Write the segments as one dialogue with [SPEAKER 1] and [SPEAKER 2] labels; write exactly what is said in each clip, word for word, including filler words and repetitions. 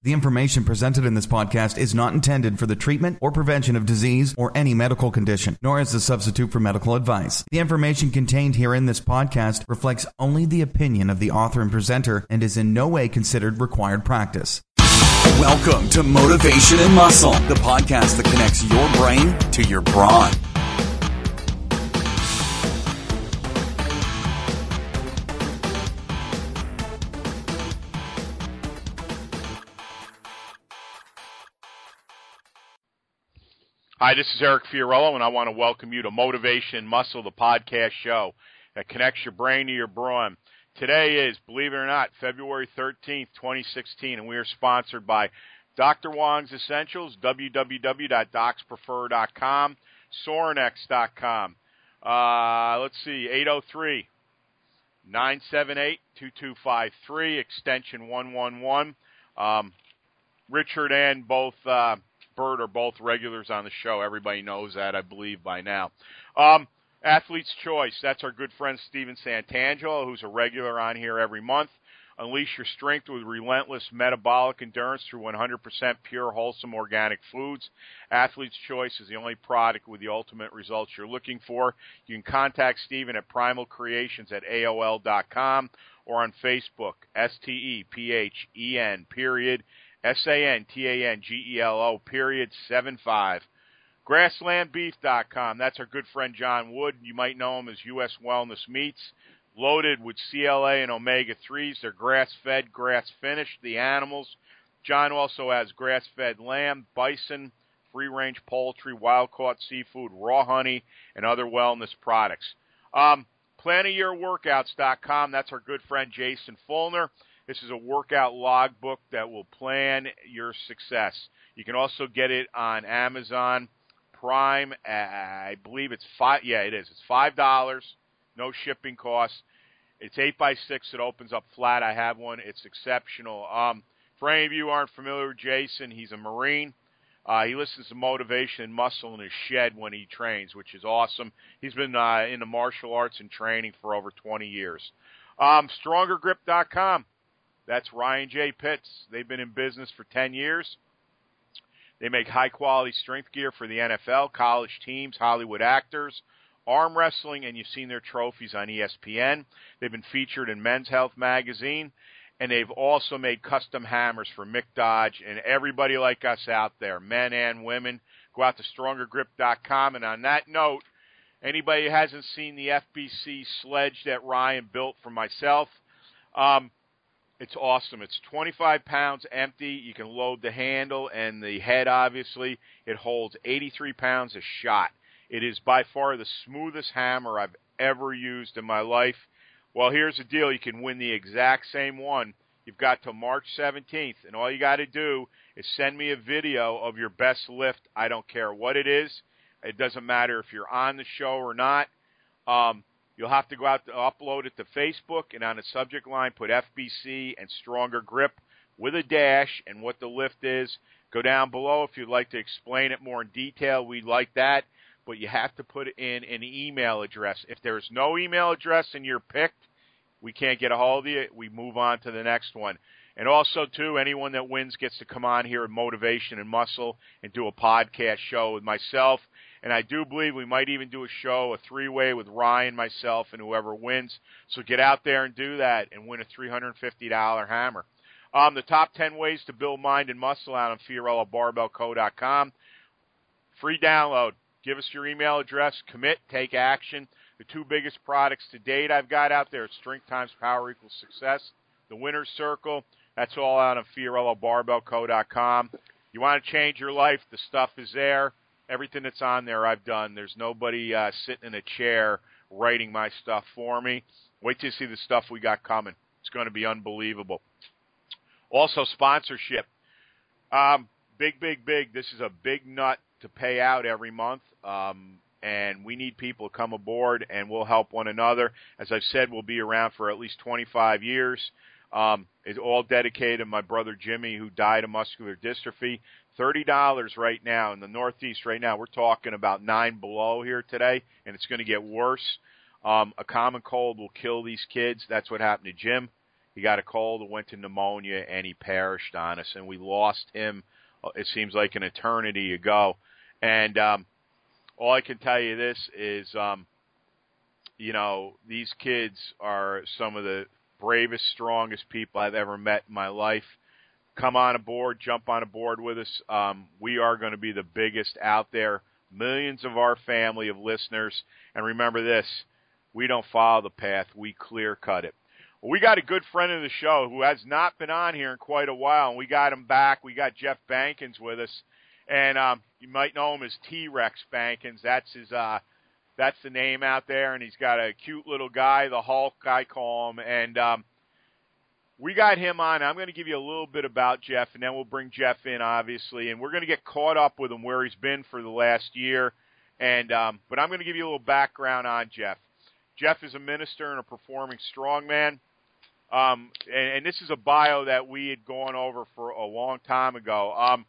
[SPEAKER 1] The information presented in this podcast is not intended for the treatment or prevention of disease or any medical condition, nor as a substitute for medical advice. The information contained here in this podcast reflects only the opinion of the author and presenter and is in no way considered required practice.
[SPEAKER 2] Welcome to Motivation and Muscle, the podcast that connects your brain to your brawn.
[SPEAKER 3] Hi, this is Eric Fiorillo, and I want to welcome you to Motivation and Muscle, the podcast show that connects your brain to your brawn. Today is, believe it or not, February thirteenth, twenty sixteen, and we are sponsored by Doctor Wong's Essentials, w w w dot docs prefer dot com, Sorinex dot com. Uh, let's see, eight oh three, nine seven eight, two two five three, extension one one one. Um, Richard and both... Uh, Bird are both regulars on the show. Everybody knows that, I believe, by now. Um, Athlete's Choice. That's our good friend Steven Santangelo, who's a regular on here every month. Unleash your strength with relentless metabolic endurance through one hundred percent pure, wholesome, organic foods. Athlete's Choice is the only product with the ultimate results you're looking for. You can contact Steven at primal creations at A O L dot com or on Facebook, S T E P H E N, period, S A N T A N G E L O, period, seven five. grassland beef dot com. That's our good friend John Wood. You might know him as U S Wellness Meats. Loaded with C L A and omega threes. They're grass-fed, grass-finished, the animals. John also has grass-fed lamb, bison, free-range poultry, wild-caught seafood, raw honey, and other wellness products. Um, plan a year workouts dot com. That's our good friend Jason Fulner. This is a workout logbook that will plan your success. You can also get it on Amazon Prime. I believe it's five. Yeah, it is. It's five dollars, no shipping costs. It's eight by six. It opens up flat. I have one. It's exceptional. Um, for any of you who aren't familiar with Jason, he's a Marine. Uh, he listens to Motivation and Muscle in his shed when he trains, which is awesome. He's been uh, in the martial arts and training for over twenty years. Um, stronger grip dot com. That's Ryan J. Pitts. They've been in business for ten years. They make high-quality strength gear for the N F L, college teams, Hollywood actors, arm wrestling, and you've seen their trophies on E S P N. They've been featured in Men's Health magazine, and they've also made custom hammers for Mick Dodge and everybody like us out there, men and women. Go out to stronger grip dot com, and on that note, anybody who hasn't seen the F B C sledge that Ryan built for myself, um, it's awesome. It's twenty-five pounds empty. You can load the handle and the head, obviously. It holds eighty-three pounds a shot. It is by far the smoothest hammer I've ever used in my life. Well, here's the deal. You can win the exact same one. You've got till March seventeenth, and all you got to do is send me a video of your best lift. I don't care what it is. It doesn't matter if you're on the show or not. Um, You'll have to go out to upload it to Facebook, and on the subject line, put F B C and Stronger Grip with a dash and what the lift is. Go down below if you'd like to explain it more in detail. We'd like that, but you have to put in an email address. If there's no email address and you're picked, we can't get a hold of you. We move on to the next one. And also, too, anyone that wins gets to come on here at Motivation and Muscle and do a podcast show with myself. And I do believe we might even do a show, a three-way with Ryan, myself, and whoever wins. So get out there and do that and win a three hundred fifty dollars hammer. Um, the top ten ways to build mind and muscle out on Fiorillo Barbell Co dot com. Free download. Give us your email address. Commit. Take action. The two biggest products to date I've got out there, Strength times Power equals Success. The Winner's Circle. That's all out on Fiorillo Barbell Co dot com. You want to change your life, the stuff is there. Everything that's on there I've done. There's nobody uh, sitting in a chair writing my stuff for me. Wait till you see the stuff we got coming. It's going to be unbelievable. Also, sponsorship. Um, big, big, big. This is a big nut to pay out every month, um, and we need people to come aboard, and we'll help one another. As I've said, we'll be around for at least twenty-five years. Um, it's all dedicated to my brother Jimmy, who died of muscular dystrophy. thirty dollars right now in the Northeast right now. We're talking about nine below here today, and it's going to get worse. Um, a common cold will kill these kids. That's what happened to Jim. He got a cold and went to pneumonia, and he perished on us. And we lost him, it seems like an eternity ago. And um, all I can tell you this is, um, you know, these kids are some of the bravest, strongest people I've ever met in my life. Come on aboard, jump on aboard with us. Um, we are going to be the biggest out there. Millions of our family of listeners. And remember this, we don't follow the path, we clear-cut it. Well, we got a good friend of the show who has not been on here in quite a while, and we got him back. We got Jeff Bankins with us. And um, you might know him as T-Rex Bankins. That's his uh, That's the name out there, and he's got a cute little guy, the Hulk, I call him. And um, we got him on. I'm going to give you a little bit about Jeff, and then we'll bring Jeff in, obviously. And we're going to get caught up with him where he's been for the last year. And um, But I'm going to give you a little background on Jeff. Jeff is a minister and a performing strongman. Um, and, and this is a bio that we had gone over for a long time ago. Um,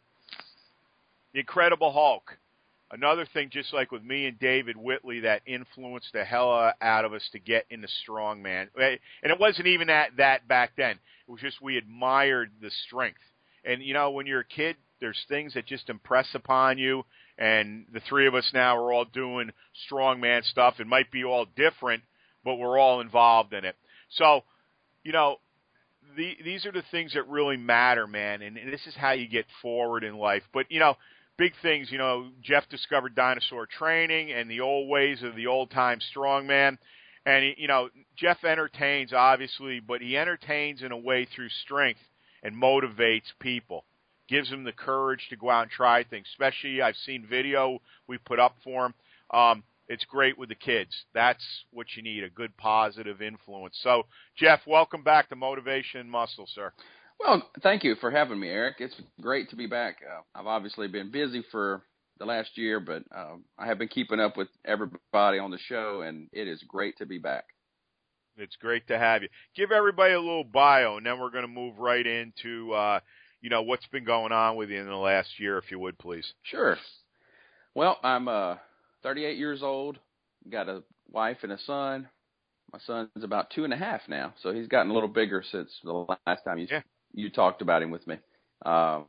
[SPEAKER 3] the Incredible Hulk. Another thing, just like with me and David Whitley, that influenced the hell out of us to get into strongman. And it wasn't even that, that back then. It was just we admired the strength. And, you know, when you're a kid, there's things that just impress upon you. And the three of us now are all doing strongman stuff. It might be all different, but we're all involved in it. So, you know, the, these are the things that really matter, man. And, and this is how you get forward in life. But, you know, big things, you know, Jeff discovered dinosaur training and the old ways of the old-time strongman. And, he, you know, Jeff entertains, obviously, but he entertains in a way through strength and motivates people, gives them the courage to go out and try things. Especially, I've seen video we put up for him. Um, it's great with the kids. That's what you need, a good positive influence. So, Jeff, welcome back to Motivation and Muscle, sir.
[SPEAKER 4] Well, thank you for having me, Eric. It's great to be back. Uh, I've obviously been busy for the last year, but uh, I have been keeping up with everybody on the show, and it is great to be back.
[SPEAKER 3] It's great to have you. Give everybody a little bio, and then we're going to move right into, uh, you know, what's been going on with you in the last year, if you would, please.
[SPEAKER 4] Sure. Well, I'm uh, thirty-eight years old, got a wife and a son. My son's about two and a half now, so he's gotten a little bigger since the last time you yeah. you talked about him with me. Um,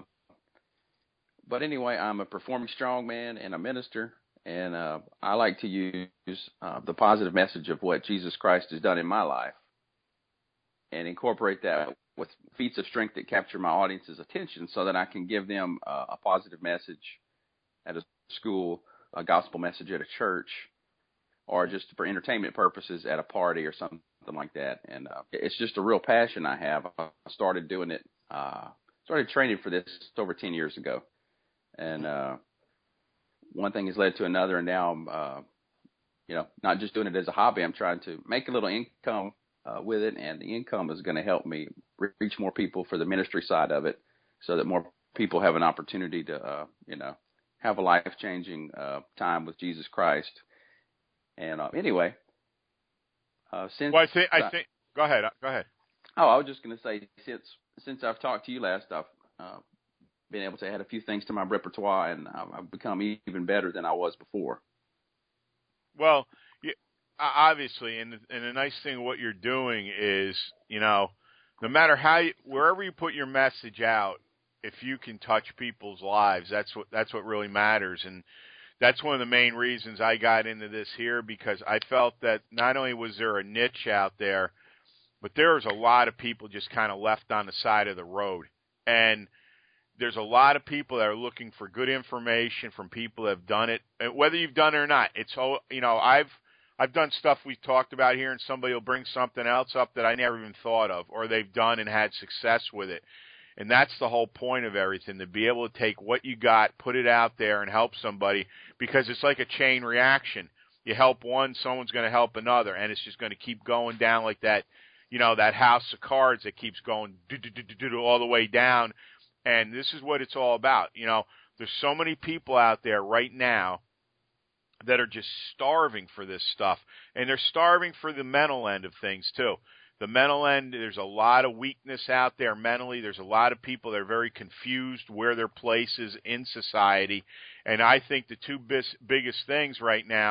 [SPEAKER 4] but anyway, I'm a performing strongman and a minister, and uh, I like to use uh, the positive message of what Jesus Christ has done in my life and incorporate that with feats of strength that capture my audience's attention so that I can give them uh, a positive message at a school, a gospel message at a church, or just for entertainment purposes at a party or something like that. And uh, it's just a real passion I have. I started doing it, uh, started training for this over ten years ago. And uh, one thing has led to another, and now I'm, uh, you know, not just doing it as a hobby. I'm trying to make a little income uh, with it, and the income is going to help me reach more people for the ministry side of it so that more people have an opportunity to, uh, you know, have a life-changing uh, time with Jesus Christ. And uh, anyway, uh, since
[SPEAKER 3] well, I think I think go ahead, go ahead.
[SPEAKER 4] Oh, I was just going to say since since I've talked to you last, I've uh, been able to add a few things to my repertoire, and I've become even better than I was before.
[SPEAKER 3] Well, you, obviously, and and the nice thing of what you're doing is, you know, no matter how you, wherever you put your message out, if you can touch people's lives, that's what that's what really matters. And that's one of the main reasons I got into this here, because I felt that not only was there a niche out there, but there was a lot of people just kind of left on the side of the road. And there's a lot of people that are looking for good information from people that have done it, whether you've done it or not. It's, you know, I've I've done stuff we've talked about here, and somebody will bring something else up that I never even thought of, or they've done and had success with it. And that's the whole point of everything, to be able to take what you got, put it out there, and help somebody, because it's like a chain reaction. You help one, someone's going to help another, and it's just going to keep going down like that, you know, that house of cards that keeps going all the way down. And this is what it's all about. You know, there's so many people out there right now that are just starving for this stuff, and they're starving for the mental end of things too. The mental end, there's a lot of weakness out there mentally. There's a lot of people that are very confused where their place is in society. And I think the two bis- biggest things right now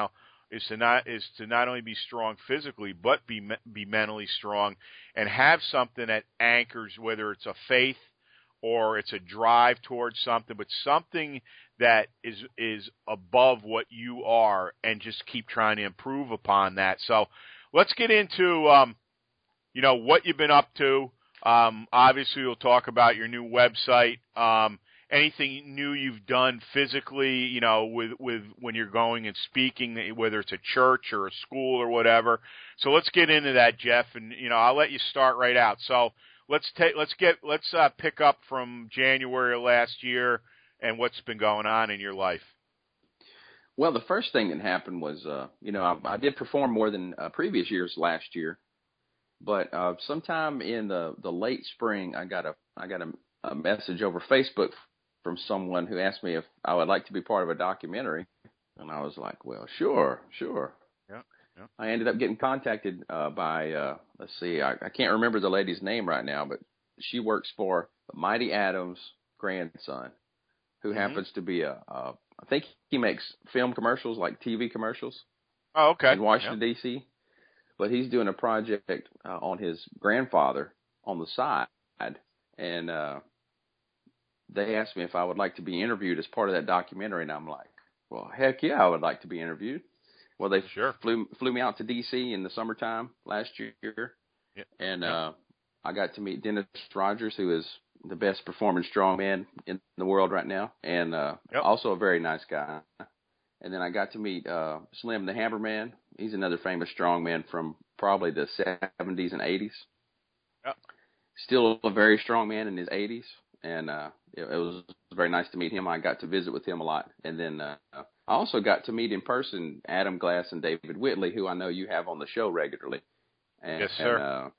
[SPEAKER 3] is to not is to not only be strong physically, but be be mentally strong, and have something that anchors, whether it's a faith or it's a drive towards something, but something that is is above what you are, and just keep trying to improve upon that. So let's get into um, you know, what you've been up to. Um, obviously, we'll talk about your new website. Um, anything new you've done physically, you know, with, with when you're going and speaking, whether it's a church or a school or whatever. So let's get into that, Jeff, and you know, I'll let you start right out. So let's take let's get let's uh, pick up from January of last year and what's been going on in your life.
[SPEAKER 4] Well, the first thing that happened was, uh, you know, I, I did perform more than uh, previous years last year. But uh, sometime in the, the late spring, I got a I got a, a message over Facebook from someone who asked me if I would like to be part of a documentary, and I was like, "Well, sure, sure."
[SPEAKER 3] Yeah. yeah.
[SPEAKER 4] I ended up getting contacted uh, by uh, let's see, I, I can't remember the lady's name right now, but she works for Mighty Adams' grandson, who mm-hmm. happens to be a, a I think he makes film commercials, like T V commercials.
[SPEAKER 3] Oh, okay.
[SPEAKER 4] In Washington
[SPEAKER 3] yeah.
[SPEAKER 4] D C But he's doing a project uh, on his grandfather on the side, and uh, they asked me if I would like to be interviewed as part of that documentary, and I'm like, well, heck yeah, I would like to be interviewed. Well, they
[SPEAKER 3] sure.
[SPEAKER 4] flew flew me out to D C in the summertime last year,
[SPEAKER 3] yeah.
[SPEAKER 4] and
[SPEAKER 3] yeah.
[SPEAKER 4] Uh, I got to meet Dennis Rogers, who is the best performing strongman in the world right now, and uh,
[SPEAKER 3] yep.
[SPEAKER 4] also a very nice guy. And then I got to meet uh, Slim the Hammerman. He's another famous strongman from probably the seventies and eighties.
[SPEAKER 3] Yep.
[SPEAKER 4] Still a very strong man in his eighties. And uh, it, it was very nice to meet him. I got to visit with him a lot. And then uh, I also got to meet in person Adam Glass and David Whitley, who I know you have on the show regularly. And,
[SPEAKER 3] yes, sir.
[SPEAKER 4] And, uh,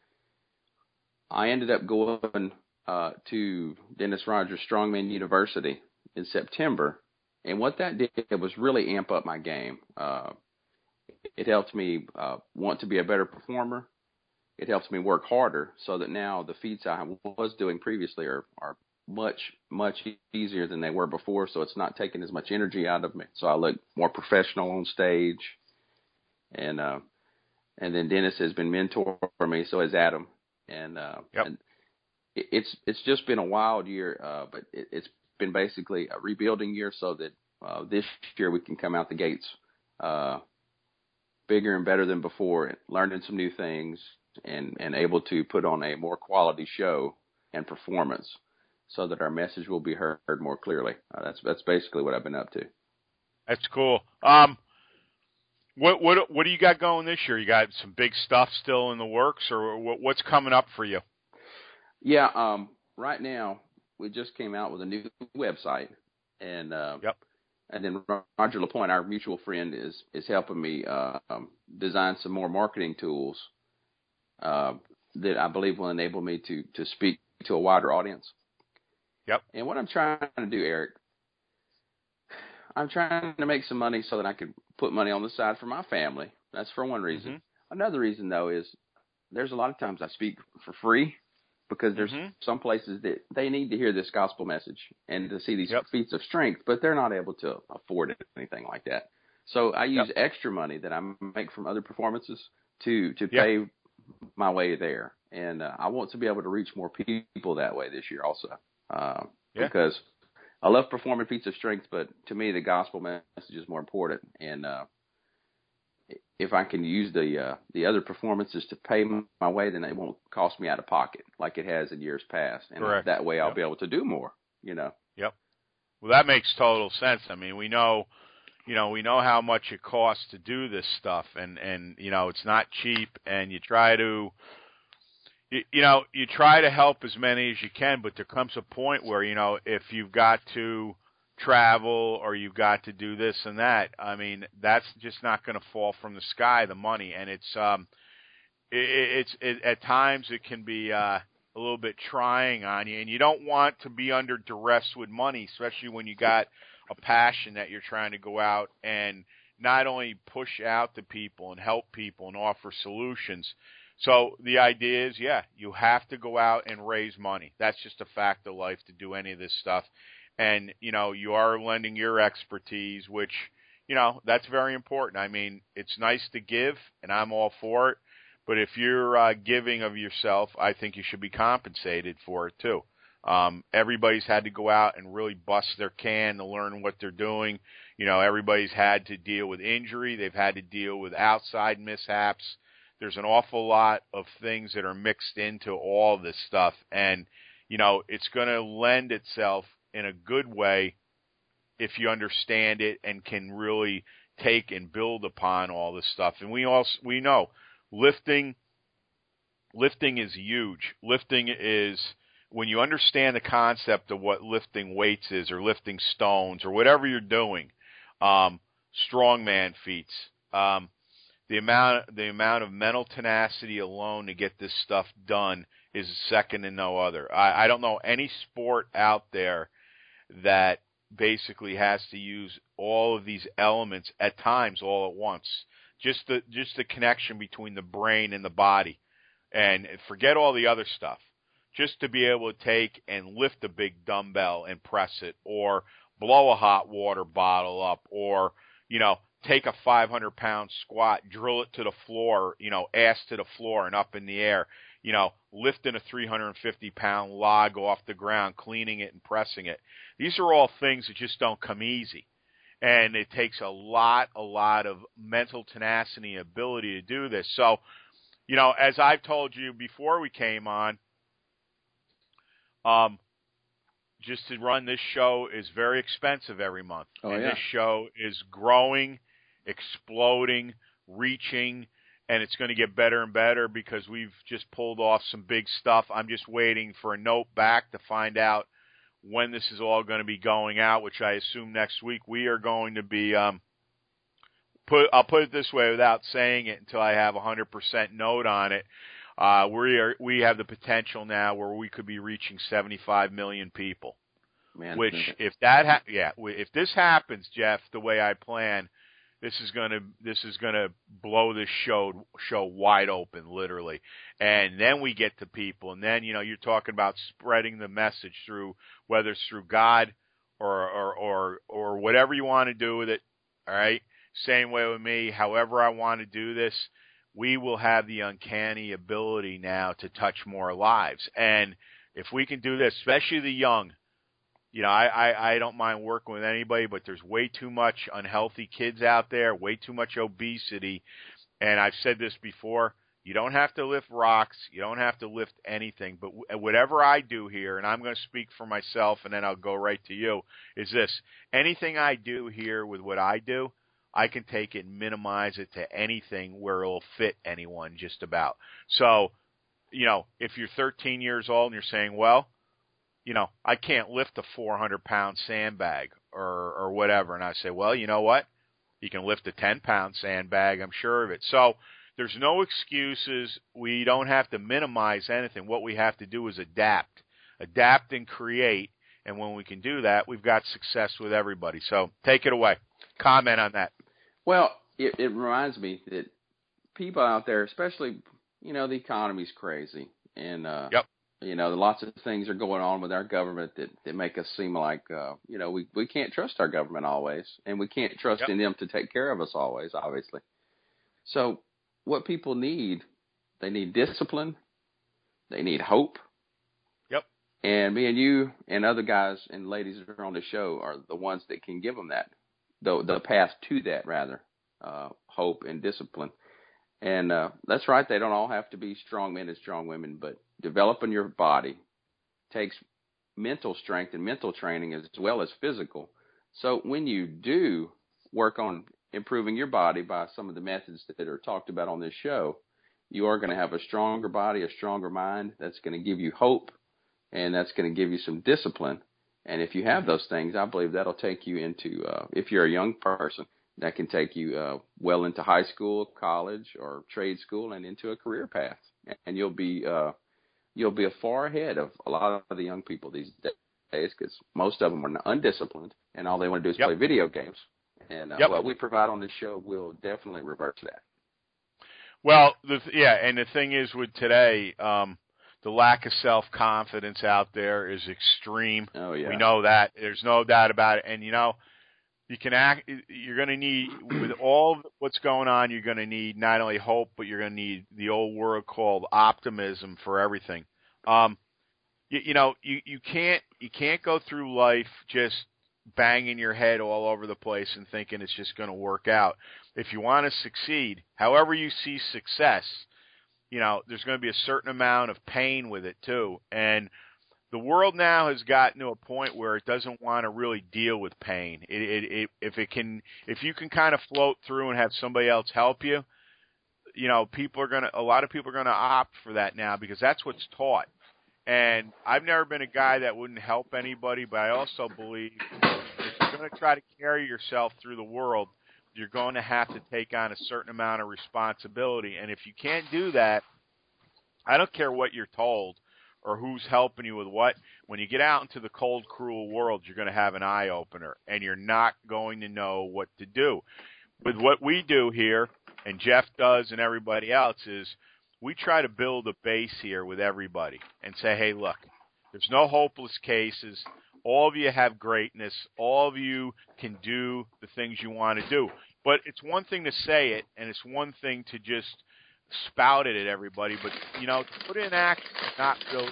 [SPEAKER 4] I ended up going uh, to Dennis Rogers Strongman University in September. And what that did was really amp up my game. Uh, it helped me uh, want to be a better performer. It helps me work harder so that now the feats I was doing previously are, are much, much easier than they were before. So it's not taking as much energy out of me. So I look more professional on stage. And uh, and then Dennis has been mentoring me, so has Adam. And, uh,
[SPEAKER 3] yep.
[SPEAKER 4] and it, it's it's just been a wild year, uh, but it, it's been basically a rebuilding year so that uh, this year we can come out the gates uh, bigger and better than before, learning some new things and, and able to put on a more quality show and performance so that our message will be heard more clearly. Uh, that's that's basically what I've been up to.
[SPEAKER 3] That's cool. Um, what what what do you got going this year? You got some big stuff still in the works, or what, what's coming up for you?
[SPEAKER 4] Yeah, um, right now, we just came out with a new website, and uh,
[SPEAKER 3] yep.
[SPEAKER 4] and then Roger LaPointe, our mutual friend, is is helping me uh, um, design some more marketing tools uh, that I believe will enable me to to speak to a wider audience.
[SPEAKER 3] Yep.
[SPEAKER 4] And what I'm trying to do, Eric, I'm trying to make some money so that I can put money on the side for my family. That's for one reason. Mm-hmm. Another reason, though, is there's a lot of times I speak for free. Because there's mm-hmm. some places that they need to hear this gospel message and to see these yep. feats of strength, but they're not able to afford anything like that. So I use yep. extra money that I make from other performances to to
[SPEAKER 3] yep.
[SPEAKER 4] pay my way there. And uh, I want to be able to reach more people that way this year also. Uh, yeah. Because I love performing feats of strength, but to me the gospel message is more important. And uh, if I can use the uh, the other performances to pay my way, then it won't cost me out of pocket like it has in years past. And
[SPEAKER 3] Correct.
[SPEAKER 4] That way I'll
[SPEAKER 3] yep.
[SPEAKER 4] be able to do more, you know.
[SPEAKER 3] Yep. Well, that makes total sense. I mean, we know, you know, we know how much it costs to do this stuff, and, and you know, it's not cheap, and you try to, you, you know, you try to help as many as you can, but there comes a point where, you know, if you've got to travel or you've got to do this and that, I mean, that's just not going to fall from the sky, the money. And it's, um, it, it's, it, at times it can be, uh, a little bit trying on you, and you don't want to be under duress with money, especially when you got a passion that you're trying to go out and not only push out to people and help people and offer solutions. So the idea is, yeah, you have to go out and raise money. That's just a fact of life to do any of this stuff. And, you know, you are lending your expertise, which, you know, that's very important. I mean, it's nice to give, and I'm all for it. But if you're uh, giving of yourself, I think you should be compensated for it too. Um, everybody's had to go out and really bust their can to learn what they're doing. You know, everybody's had to deal with injury. They've had to deal with outside mishaps. There's an awful lot of things that are mixed into all this stuff. And, you know, it's going to lend itself in a good way if you understand it and can really take and build upon all this stuff. And we also, we know lifting, lifting is huge. Lifting is, when you understand the concept of what lifting weights is, or lifting stones, or whatever you're doing, um, strongman feats, um, the amount the amount of mental tenacity alone to get this stuff done is second to no other. I, I don't know any sport out there that basically has to use all of these elements at times all at once. Just the just the connection between the brain and the body, and forget all the other stuff. Just to be able to take and lift a big dumbbell and press it, or blow a hot water bottle up, or, you know, take a five hundred pound squat, drill it to the floor, you know, ass to the floor and up in the air, you know, lifting a three hundred fifty pound log off the ground, cleaning it and pressing it. These are all things that just don't come easy. And it takes a lot, a lot of mental tenacity and ability to do this. So, you know, as I've told you before we came on, Um, just to run this show is very expensive every month.
[SPEAKER 4] Oh,
[SPEAKER 3] and
[SPEAKER 4] yeah.
[SPEAKER 3] this show is growing, exploding, reaching, and it's going to get better and better because we've just pulled off some big stuff. I'm just waiting for a note back to find out when this is all going to be going out, which I assume next week. We are going to be, um, put, I'll put it this way without saying it until I have a one hundred percent note on it. Uh, we are we have the potential now where we could be reaching seventy-five million people.
[SPEAKER 4] Man,
[SPEAKER 3] which,
[SPEAKER 4] man.
[SPEAKER 3] if that ha- yeah, if this happens, Jeff, the way I plan, this is gonna this is gonna blow this show show wide open, literally. And then we get to people, and then you know you're talking about spreading the message through, whether it's through God or or or, or whatever you want to do with it. All right, same way with me. However I want to do this, we will have the uncanny ability now to touch more lives. And if we can do this, especially the young, you know, I, I, I don't mind working with anybody, but there's way too much unhealthy kids out there, way too much obesity. And I've said this before, you don't have to lift rocks. You don't have to lift anything. But whatever I do here, and I'm going to speak for myself and then I'll go right to you, is this. Anything I do here with what I do, I can take it and minimize it to anything where it'll fit anyone just about. So, you know, if you're thirteen years old and you're saying, well, you know, I can't lift a four hundred pound sandbag or, or whatever. And I say, well, you know what? You can lift a ten pound sandbag. I'm sure of it. So there's no excuses. We don't have to minimize anything. What we have to do is adapt, adapt and create. And when we can do that, we've got success with everybody. So take it away. Comment on that.
[SPEAKER 4] Well, it, it reminds me that people out there, especially, you know, the economy's crazy. And, uh,
[SPEAKER 3] yep.
[SPEAKER 4] you know, lots of things are going on with our government that, that make us seem like, uh, you know, we, we can't trust our government always. And we can't trust
[SPEAKER 3] yep.
[SPEAKER 4] in them to take care of us always, obviously. So what people need, they need discipline. They need hope.
[SPEAKER 3] Yep.
[SPEAKER 4] And me and you and other guys and ladies that are on the show are the ones that can give them that. The, the path to that, rather, uh, hope and discipline. And uh, that's right, they don't all have to be strong men and strong women, but developing your body takes mental strength and mental training as well as physical. So when you do work on improving your body by some of the methods that are talked about on this show, you are going to have a stronger body, a stronger mind. That's going to give you hope, and that's going to give you some discipline. And if you have those things, I believe that'll take you into, uh, if you're a young person, that can take you uh, well into high school, college, or trade school, and into a career path. And you'll be uh, you'll be far ahead of a lot of the young people these days, because most of them are undisciplined, and all they want to do is
[SPEAKER 3] yep.
[SPEAKER 4] play video games. And uh,
[SPEAKER 3] yep.
[SPEAKER 4] what we provide on this show will definitely revert to that.
[SPEAKER 3] Well, the, yeah, and the thing is with today, um, the lack of self-confidence out there is extreme.
[SPEAKER 4] Oh, yeah.
[SPEAKER 3] We know that. There's no doubt about it. And, you know, you can act. You're going to need, with all what's going on, you're going to need not only hope, but you're going to need the old word called optimism for everything. Um, you, you know, you, you can't you can't go through life just banging your head all over the place and thinking it's just going to work out. If you want to succeed, however you see success, you know, there's going to be a certain amount of pain with it too. And the world now has gotten to a point where it doesn't want to really deal with pain. It, it, it, if it can, if you can kind of float through and have somebody else help you, you know, people are going to, a lot of people are going to opt for that now because that's what's taught. And I've never been a guy that wouldn't help anybody, but I also believe if you're going to try to carry yourself through the world, you're going to have to take on a certain amount of responsibility. And if you can't do that, I don't care what you're told or who's helping you with what. When you get out into the cold, cruel world, you're going to have an eye-opener, and you're not going to know what to do. With what we do here, and Jeff does and everybody else, is we try to build a base here with everybody and say, hey, look, there's no hopeless cases. All of you have greatness. All of you can do the things you want to do. But it's one thing to say it, and it's one thing to just spout it at everybody. But, you know, to put it in action is not really.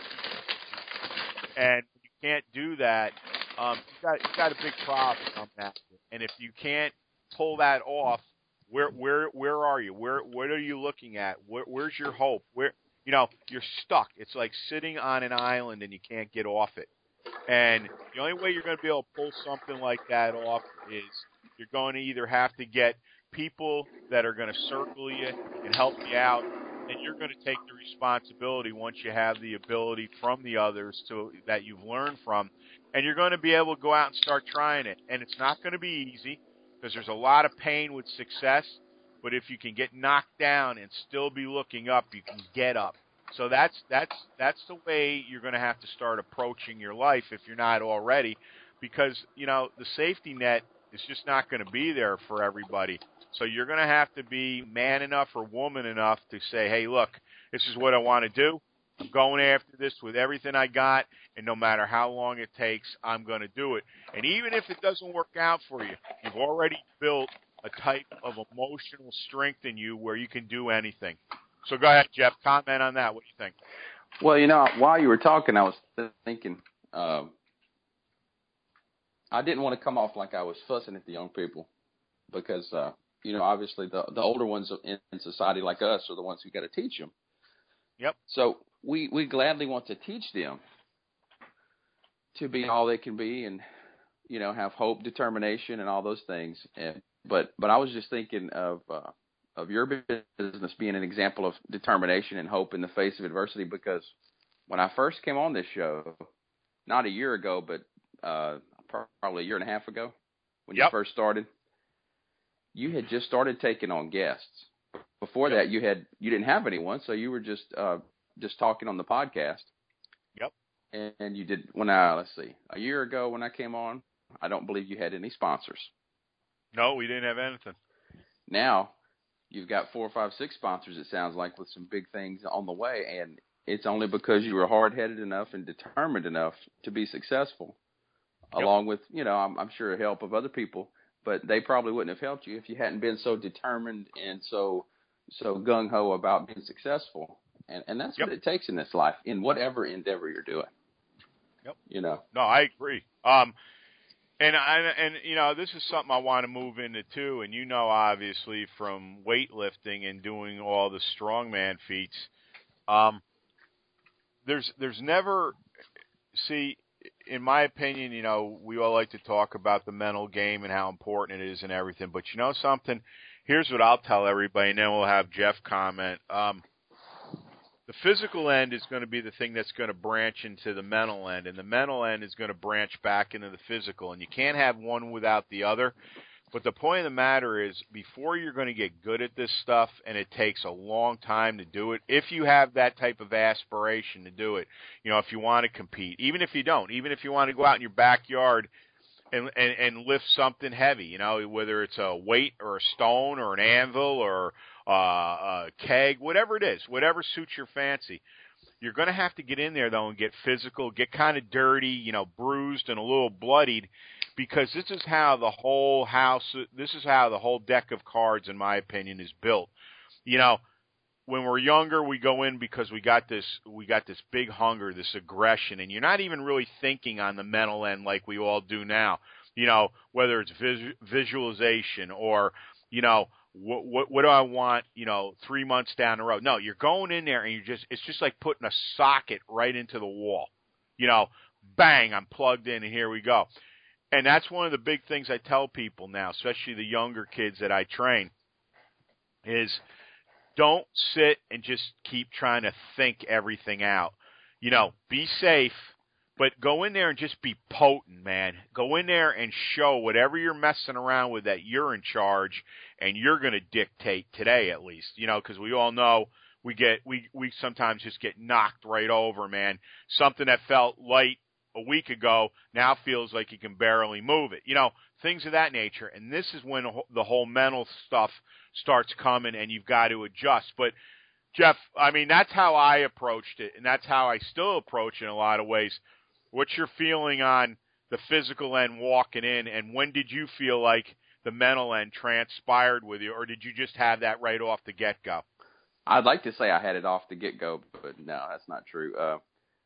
[SPEAKER 3] And you can't do that. Um, you've got, you've got a big problem on that. And if you can't pull that off, where where where are you? Where what are you looking at? Where, where's your hope? Where you know you're stuck. It's like sitting on an island and you can't get off it. And the only way you're going to be able to pull something like that off is you're going to either have to get people that are going to circle you and help you out, and you're going to take the responsibility once you have the ability from the others to that you've learned from, and you're going to be able to go out and start trying it. And it's not going to be easy because there's a lot of pain with success, but if you can get knocked down and still be looking up, you can get up. So that's that's that's the way you're going to have to start approaching your life if you're not already, because, you know, the safety net is just not going to be there for everybody. So you're going to have to be man enough or woman enough to say, hey, look, this is what I want to do. I'm going after this with everything I got, and no matter how long it takes, I'm going to do it. And even if it doesn't work out for you, you've already built a type of emotional strength in you where you can do anything. So go ahead, Jeff. Comment on that. What do you think?
[SPEAKER 4] Well, you know, while you were talking, I was thinking um, I didn't want to come off like I was fussing at the young people because, uh, you know, obviously the the older ones in, in society like us are the ones who got to teach them.
[SPEAKER 3] Yep.
[SPEAKER 4] So we, we gladly want to teach them to be all they can be and, you know, have hope, determination, and all those things. And, but but I was just thinking of uh, of your business being an example of determination and hope in the face of adversity, because when I first came on this show, not a year ago, but uh, probably a year and a half ago, when
[SPEAKER 3] yep.
[SPEAKER 4] you first started, you had just started taking on guests. Before yep. that, you had you didn't have anyone, so you were just uh, just talking on the podcast.
[SPEAKER 3] Yep.
[SPEAKER 4] And, and you did when I let's see, a year ago when I came on, I don't believe you had any sponsors.
[SPEAKER 3] No, we didn't have anything.
[SPEAKER 4] Now you've got four, five, six sponsors. It sounds like, with some big things on the way, and it's only because you were hard-headed enough and determined enough to be successful, yep. along with, you know, I'm, I'm sure help of other people. But they probably wouldn't have helped you if you hadn't been so determined and so so gung-ho about being successful. And and that's yep. what it takes in this life, in whatever endeavor you're doing.
[SPEAKER 3] Yep.
[SPEAKER 4] You know.
[SPEAKER 3] No, I agree. Um, and I and you know, this is something I want to move into too. And you know, obviously from weightlifting and doing all the strongman feats, um, there's there's never see. In my opinion, you know, we all like to talk about the mental game and how important it is and everything. But you know something? Here's what I'll tell everybody, and then we'll have Jeff comment. Um, the physical end is going to be the thing that's going to branch into the mental end, and the mental end is going to branch back into the physical. And you can't have one without the other. But the point of the matter is, before you're going to get good at this stuff, and it takes a long time to do it, if you have that type of aspiration to do it, you know, if you want to compete, even if you don't, even if you want to go out in your backyard and, and, and lift something heavy, you know, whether it's a weight or a stone or an anvil or uh, a keg, whatever it is, whatever suits your fancy, you're going to have to get in there, though, and get physical, get kind of dirty, you know, bruised and a little bloodied, because this is how the whole house, this is how the whole deck of cards, in my opinion, is built. You know, when we're younger, we go in because we got this, we got this big hunger, this aggression, and you're not even really thinking on the mental end like we all do now. You know, whether it's vis- visualization or, you know, what, what what do I want, you know, three months down the road? No, you're going in there and you just, it's just like putting a socket right into the wall. You know, bang, I'm plugged in and here we go. And that's one of the big things I tell people now, especially the younger kids that I train, is don't sit and just keep trying to think everything out. You know, be safe, but go in there and just be potent, man. Go in there and show whatever you're messing around with that you're in charge and you're going to dictate today at least. You know, because we all know we get we, we sometimes just get knocked right over, man. Something that felt light a week ago now feels like you can barely move it. You know, things of that nature. And this is when the whole mental stuff starts coming and you've got to adjust. But, Jeff, I mean, that's how I approached it, and that's how I still approach it in a lot of ways. What's your feeling on the physical end walking in, and when did you feel like the mental end transpired with you, or did you just have that right off the get-go?
[SPEAKER 4] I'd like to say I had it off the get-go, but no, that's not true. Uh,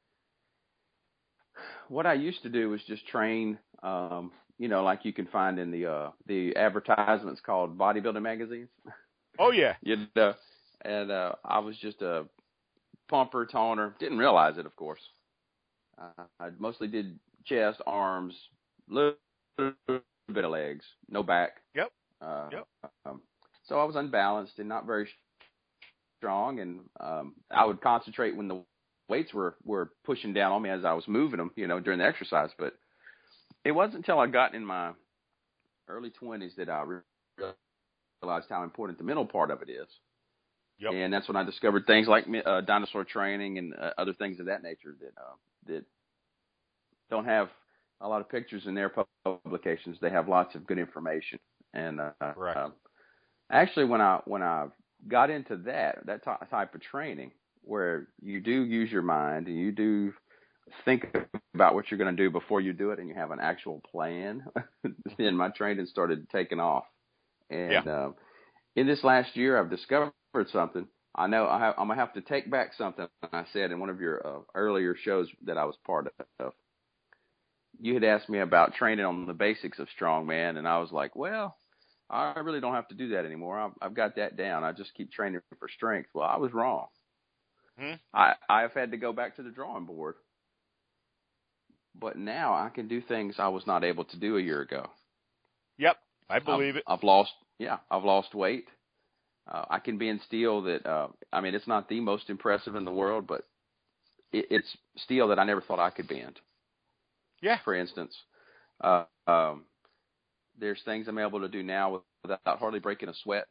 [SPEAKER 4] what I used to do was just train, um, you know, like you can find in the uh, the advertisements called bodybuilding magazines.
[SPEAKER 3] Oh, yeah.
[SPEAKER 4] you know, and uh, I was just a pumper, toner. Didn't realize it, of course. Uh, I mostly did chest, arms, little, little bit of legs, no back.
[SPEAKER 3] Yep.
[SPEAKER 4] Uh,
[SPEAKER 3] yep.
[SPEAKER 4] Um, so I was unbalanced and not very strong, and um, I would concentrate when the weights were, were pushing down on me as I was moving them, you know, during the exercise. But it wasn't until I got in my early twenties that I realized how important the mental part of it is.
[SPEAKER 3] Yep. And
[SPEAKER 4] that's when I discovered things like uh, dinosaur training and uh, other things of that nature that uh, that don't have a lot of pictures in their publications. They have lots of good information. And uh,
[SPEAKER 3] right.
[SPEAKER 4] uh, actually, when I when I got into that that t- type of training, where you do use your mind and you do think about what you're going to do before you do it, and you have an actual plan, then my training started taking off. And
[SPEAKER 3] yeah.
[SPEAKER 4] uh, in this last year, I've discovered something. I know I have, I'm going to have to take back something I said in one of your uh, earlier shows that I was part of. You had asked me about training on the basics of strongman, and I was like, well, I really don't have to do that anymore. I've, I've got that down. I just keep training for strength. Well, I was wrong.
[SPEAKER 3] Hmm?
[SPEAKER 4] I, I've had to go back to the drawing board. But now I can do things I was not able to do a year ago.
[SPEAKER 3] Yep, I believe
[SPEAKER 4] I've,
[SPEAKER 3] it.
[SPEAKER 4] I've lost, yeah, I've lost weight. Uh, I can bend steel that, uh, I mean, it's not the most impressive in the world, but it, it's steel that I never thought I could bend.
[SPEAKER 3] Yeah.
[SPEAKER 4] For instance, uh, um, there's things I'm able to do now without hardly breaking a sweat.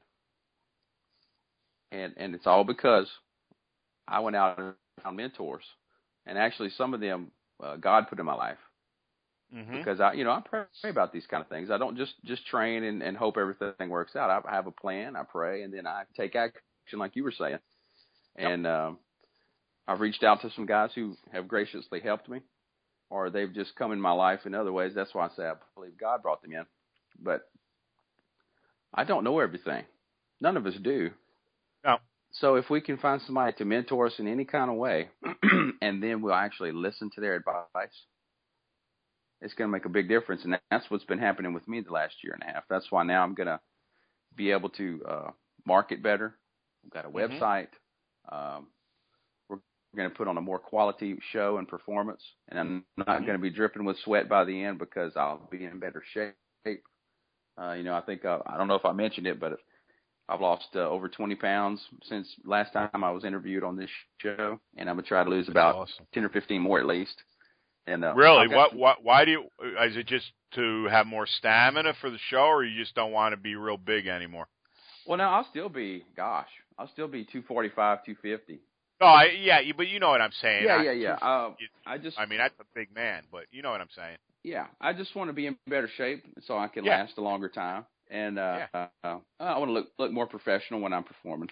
[SPEAKER 4] And, and it's all because I went out and found mentors. And actually some of them, uh, God put in my life.
[SPEAKER 3] Mm-hmm.
[SPEAKER 4] Because I, you know, I pray about these kind of things. I don't just, just train and, and hope everything works out. I, I have a plan, I pray, and then I take action like you were saying.
[SPEAKER 3] Yep.
[SPEAKER 4] And um, I've reached out to some guys who have graciously helped me, or they've just come in my life in other ways. That's why I say I believe God brought them in. But I don't know everything. None of us do.
[SPEAKER 3] No.
[SPEAKER 4] So if we can find somebody to mentor us in any kind of way, and then we'll actually listen to their advice, it's going to make a big difference. And that's what's been happening with me the last year and a half. That's why now I'm going to be able to uh, market better. We've got a
[SPEAKER 3] mm-hmm.
[SPEAKER 4] website. Um, we're going to put on a more quality show and performance. And I'm not
[SPEAKER 3] mm-hmm.
[SPEAKER 4] going to be dripping with sweat by the end because I'll be in better shape. Uh, you know, I think, uh, I don't know if I mentioned it, but I've lost uh, over twenty pounds since last time I was interviewed on this show. And I'm going to try to lose
[SPEAKER 3] That's
[SPEAKER 4] about
[SPEAKER 3] awesome.
[SPEAKER 4] ten or fifteen more at least. And, uh,
[SPEAKER 3] really? What, what, why do you, is it just to have more stamina for the show, or you just don't want to be real big anymore?
[SPEAKER 4] Well, no, I'll still be, gosh, I'll still be two forty-five, two fifty.
[SPEAKER 3] Oh, I, yeah, but you know what I'm saying.
[SPEAKER 4] Yeah,
[SPEAKER 3] I,
[SPEAKER 4] yeah, yeah. Uh, I just,
[SPEAKER 3] I mean, that's a big man, but you know what I'm saying.
[SPEAKER 4] Yeah, I just want to be in better shape so I can
[SPEAKER 3] yeah.
[SPEAKER 4] last a longer time. And uh,
[SPEAKER 3] yeah.
[SPEAKER 4] uh, I want to look look more professional when I'm performing.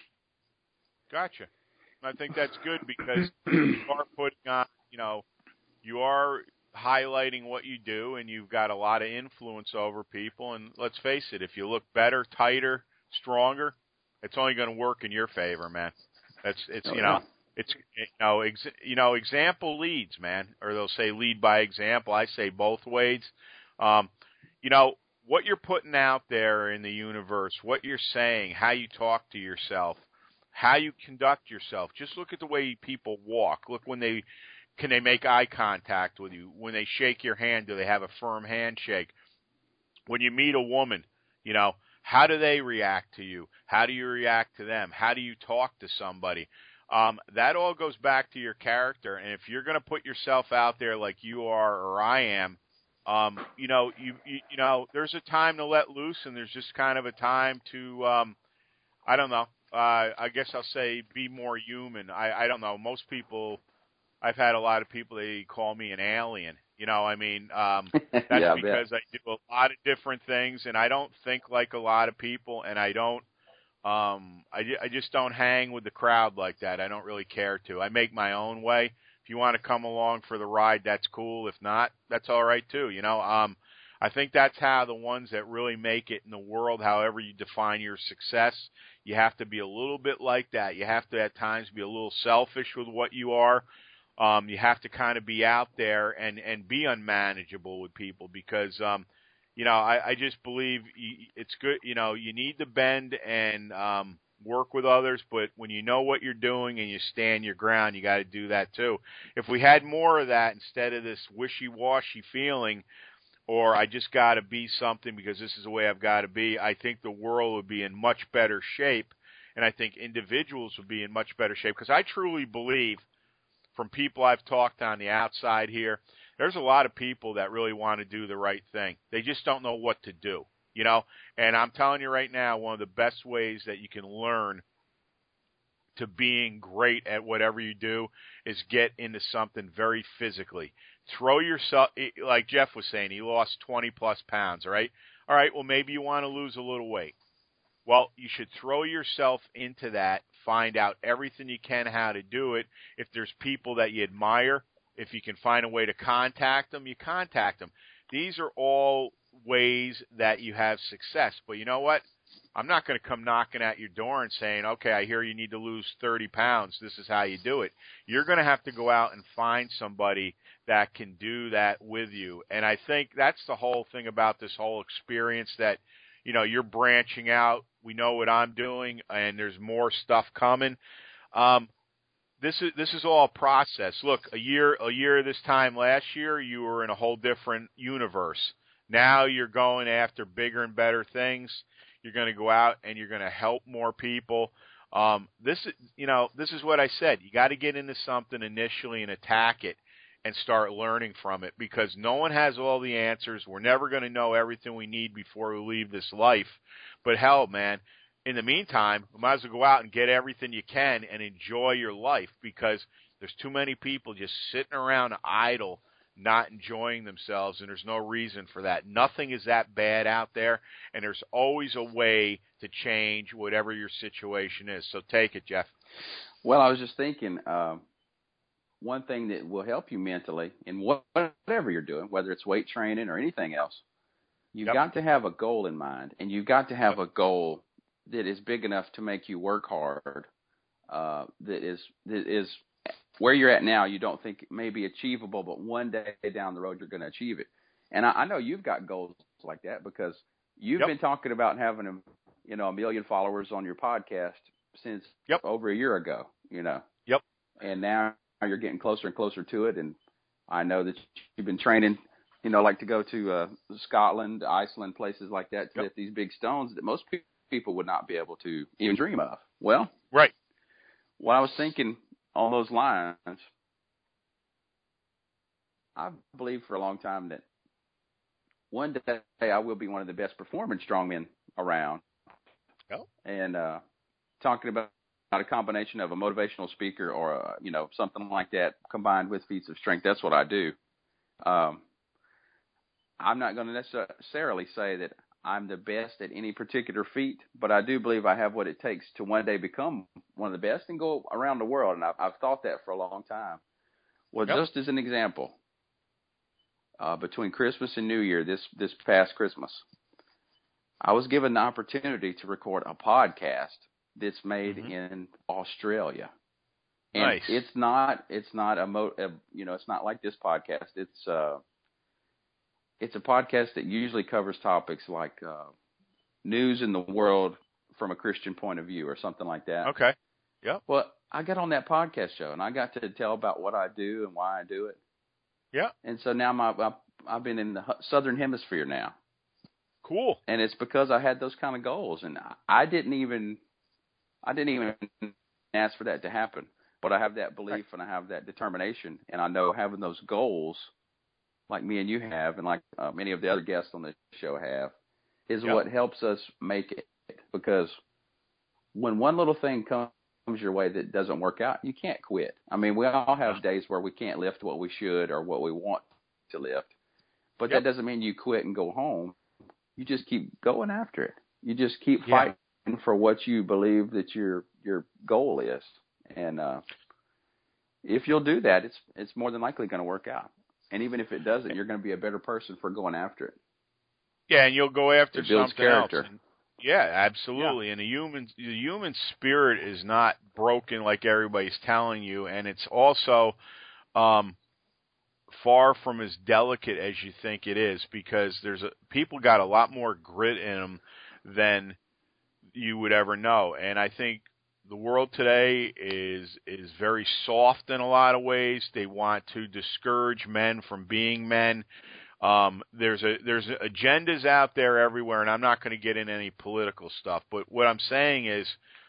[SPEAKER 3] Gotcha. I think that's good because you are putting on, you know, you are highlighting what you do, and you've got a lot of influence over people. And let's face it, if you look better, tighter, stronger, it's only going to work in your favor, man. That's it's
[SPEAKER 4] oh,
[SPEAKER 3] you know
[SPEAKER 4] yeah.
[SPEAKER 3] it's you know ex, you know example leads, man, or they'll say lead by example. I say both ways. Um, you know what you're putting out there in the universe, what you're saying, how you talk to yourself, how you conduct yourself. Just look at the way people walk. Look when they can they make eye contact with you. When they shake your hand, do they have a firm handshake? When you meet a woman, you know, how do they react to you? How do you react to them? How do you talk to somebody? Um, that all goes back to your character. And if you're going to put yourself out there like you are or I am, um, you know, you, you you know, there's a time to let loose, and there's just kind of a time to, um, I don't know, uh, I guess I'll say be more human. I, I don't know. Most people, I've had a lot of people, they call me an alien. You know, I mean, um, that's
[SPEAKER 4] yeah,
[SPEAKER 3] because I do a lot of different things, and I don't think like a lot of people, and I don't, um, I, I just don't hang with the crowd like that. I don't really care to. I make my own way. If you want to come along for the ride, that's cool. If not, that's all right too. You know, um, I think that's how the ones that really make it in the world, however you define your success, you have to be a little bit like that. You have to at times be a little selfish with what you are. Um, you have to kind of be out there and, and be unmanageable with people because, um, you know, I, I just believe it's good. You know, you need to bend and um, work with others, but when you know what you're doing and you stand your ground, you got to do that too. If we had more of that instead of this wishy-washy feeling, or I just got to be something because this is the way I've got to be, I think the world would be in much better shape, and I think individuals would be in much better shape because I truly believe, from people I've talked to on the outside here, there's a lot of people that really want to do the right thing. They just don't know what to do, you know? And I'm telling you right now, one of the best ways that you can learn to being great at whatever you do is get into something very physically. Throw yourself, like Jeff was saying, he lost twenty plus pounds, right? All right, well, maybe you want to lose a little weight. Well, you should throw yourself into that, find out everything you can how to do it. If there's people that you admire, if you can find a way to contact them, you contact them. These are all ways that you have success. But you know what? I'm not going to come knocking at your door and saying, okay, I hear you need to lose thirty pounds. This is how you do it. You're going to have to go out and find somebody that can do that with you. And I think that's the whole thing about this whole experience that, you know, you're branching out. We know what I'm doing, and there's more stuff coming. Um, this is this is all a process. Look, a year a year this time last year, you were in a whole different universe. Now you're going after bigger and better things. You're going to go out and you're going to help more people. Um, this is, you know, this is what I said. You got to get into something initially and attack it and start learning from it because no one has all the answers. We're never going to know everything we need before we leave this life. But hell, man, in the meantime, you might as well go out and get everything you can and enjoy your life because there's too many people just sitting around idle, not enjoying themselves, and there's no reason for that. Nothing is that bad out there, and there's always a way to change whatever your situation is. So take it, Jeff.
[SPEAKER 4] Well, I was just thinking, um, one thing that will help you mentally in whatever you're doing, whether it's weight training or anything else, you've
[SPEAKER 3] Yep.
[SPEAKER 4] got to have a goal in mind, and you've got to have a goal that is big enough to make you work hard, uh, that is that is where you're at now. You don't think it may be achievable, but one day down the road you're going to achieve it. And I, I know you've got goals like that because you've
[SPEAKER 3] Yep.
[SPEAKER 4] been talking about having a, you know, a million followers on your podcast since
[SPEAKER 3] Yep.
[SPEAKER 4] over a year ago, you know.
[SPEAKER 3] Yep.
[SPEAKER 4] And now you're getting closer and closer to it. And I know that you've been training, you know, like to go to uh, Scotland, Iceland, places like that to
[SPEAKER 3] Yep.
[SPEAKER 4] lift these big stones that most pe- people would not be able to even dream of. Well,
[SPEAKER 3] Right.
[SPEAKER 4] what I was thinking on those lines, I believe for a long time that one day I will be one of the best performing strongmen around.
[SPEAKER 3] Yep.
[SPEAKER 4] And uh, talking about a combination of a motivational speaker or, a, you know, something like that combined with feats of strength, that's what I do. Um, I'm not going to necessarily say that I'm the best at any particular feat, but I do believe I have what it takes to one day become one of the best and go around the world. And I've, I've thought that for a long time. Well,
[SPEAKER 3] Yep.
[SPEAKER 4] just as an example, uh, between Christmas and New Year, this this past Christmas, I was given the opportunity to record a podcast that's made mm-hmm. in Australia. And
[SPEAKER 3] nice.
[SPEAKER 4] it's not it's not a, mo- a you know it's not like this podcast. It's uh it's a podcast that usually covers topics like uh, news in the world from a Christian point of view or something like that.
[SPEAKER 3] Okay. Yeah.
[SPEAKER 4] Well, I got on that podcast show and I got to tell about what I do and why I do it.
[SPEAKER 3] Yeah.
[SPEAKER 4] And so now my, my I've been in the Southern Hemisphere now.
[SPEAKER 3] Cool.
[SPEAKER 4] And it's because I had those kind of goals, and I didn't even I didn't even ask for that to happen. But I have that belief and I have that determination, and I know having those goals, like me and you have, and like uh, many of the other guests on the show have, is yep. what helps us make it. Because when one little thing comes your way that doesn't work out, you can't quit. I mean, we all have days where we can't lift what we should or what we want to lift, but yep. that doesn't mean you quit and go home. You just keep going after it. You just keep
[SPEAKER 3] yeah.
[SPEAKER 4] fighting for what you believe that your your goal is. And uh, if you'll do that, it's it's more than likely going to work out. And even if it doesn't, you're going to be a better person for going after it.
[SPEAKER 3] Yeah, and you'll go after
[SPEAKER 4] it builds
[SPEAKER 3] something
[SPEAKER 4] character.
[SPEAKER 3] else. And, yeah, absolutely.
[SPEAKER 4] Yeah.
[SPEAKER 3] And the human the human spirit is not broken like everybody's telling you, and it's also um, far from as delicate as you think it is, because there's a, people got a lot more grit in them than you would ever know. And I think the world today is is very soft in a lot of ways. They want to discourage men from being men. Um, there's a there's agendas out there everywhere, and I'm not going to get into any political stuff. But what I'm saying is,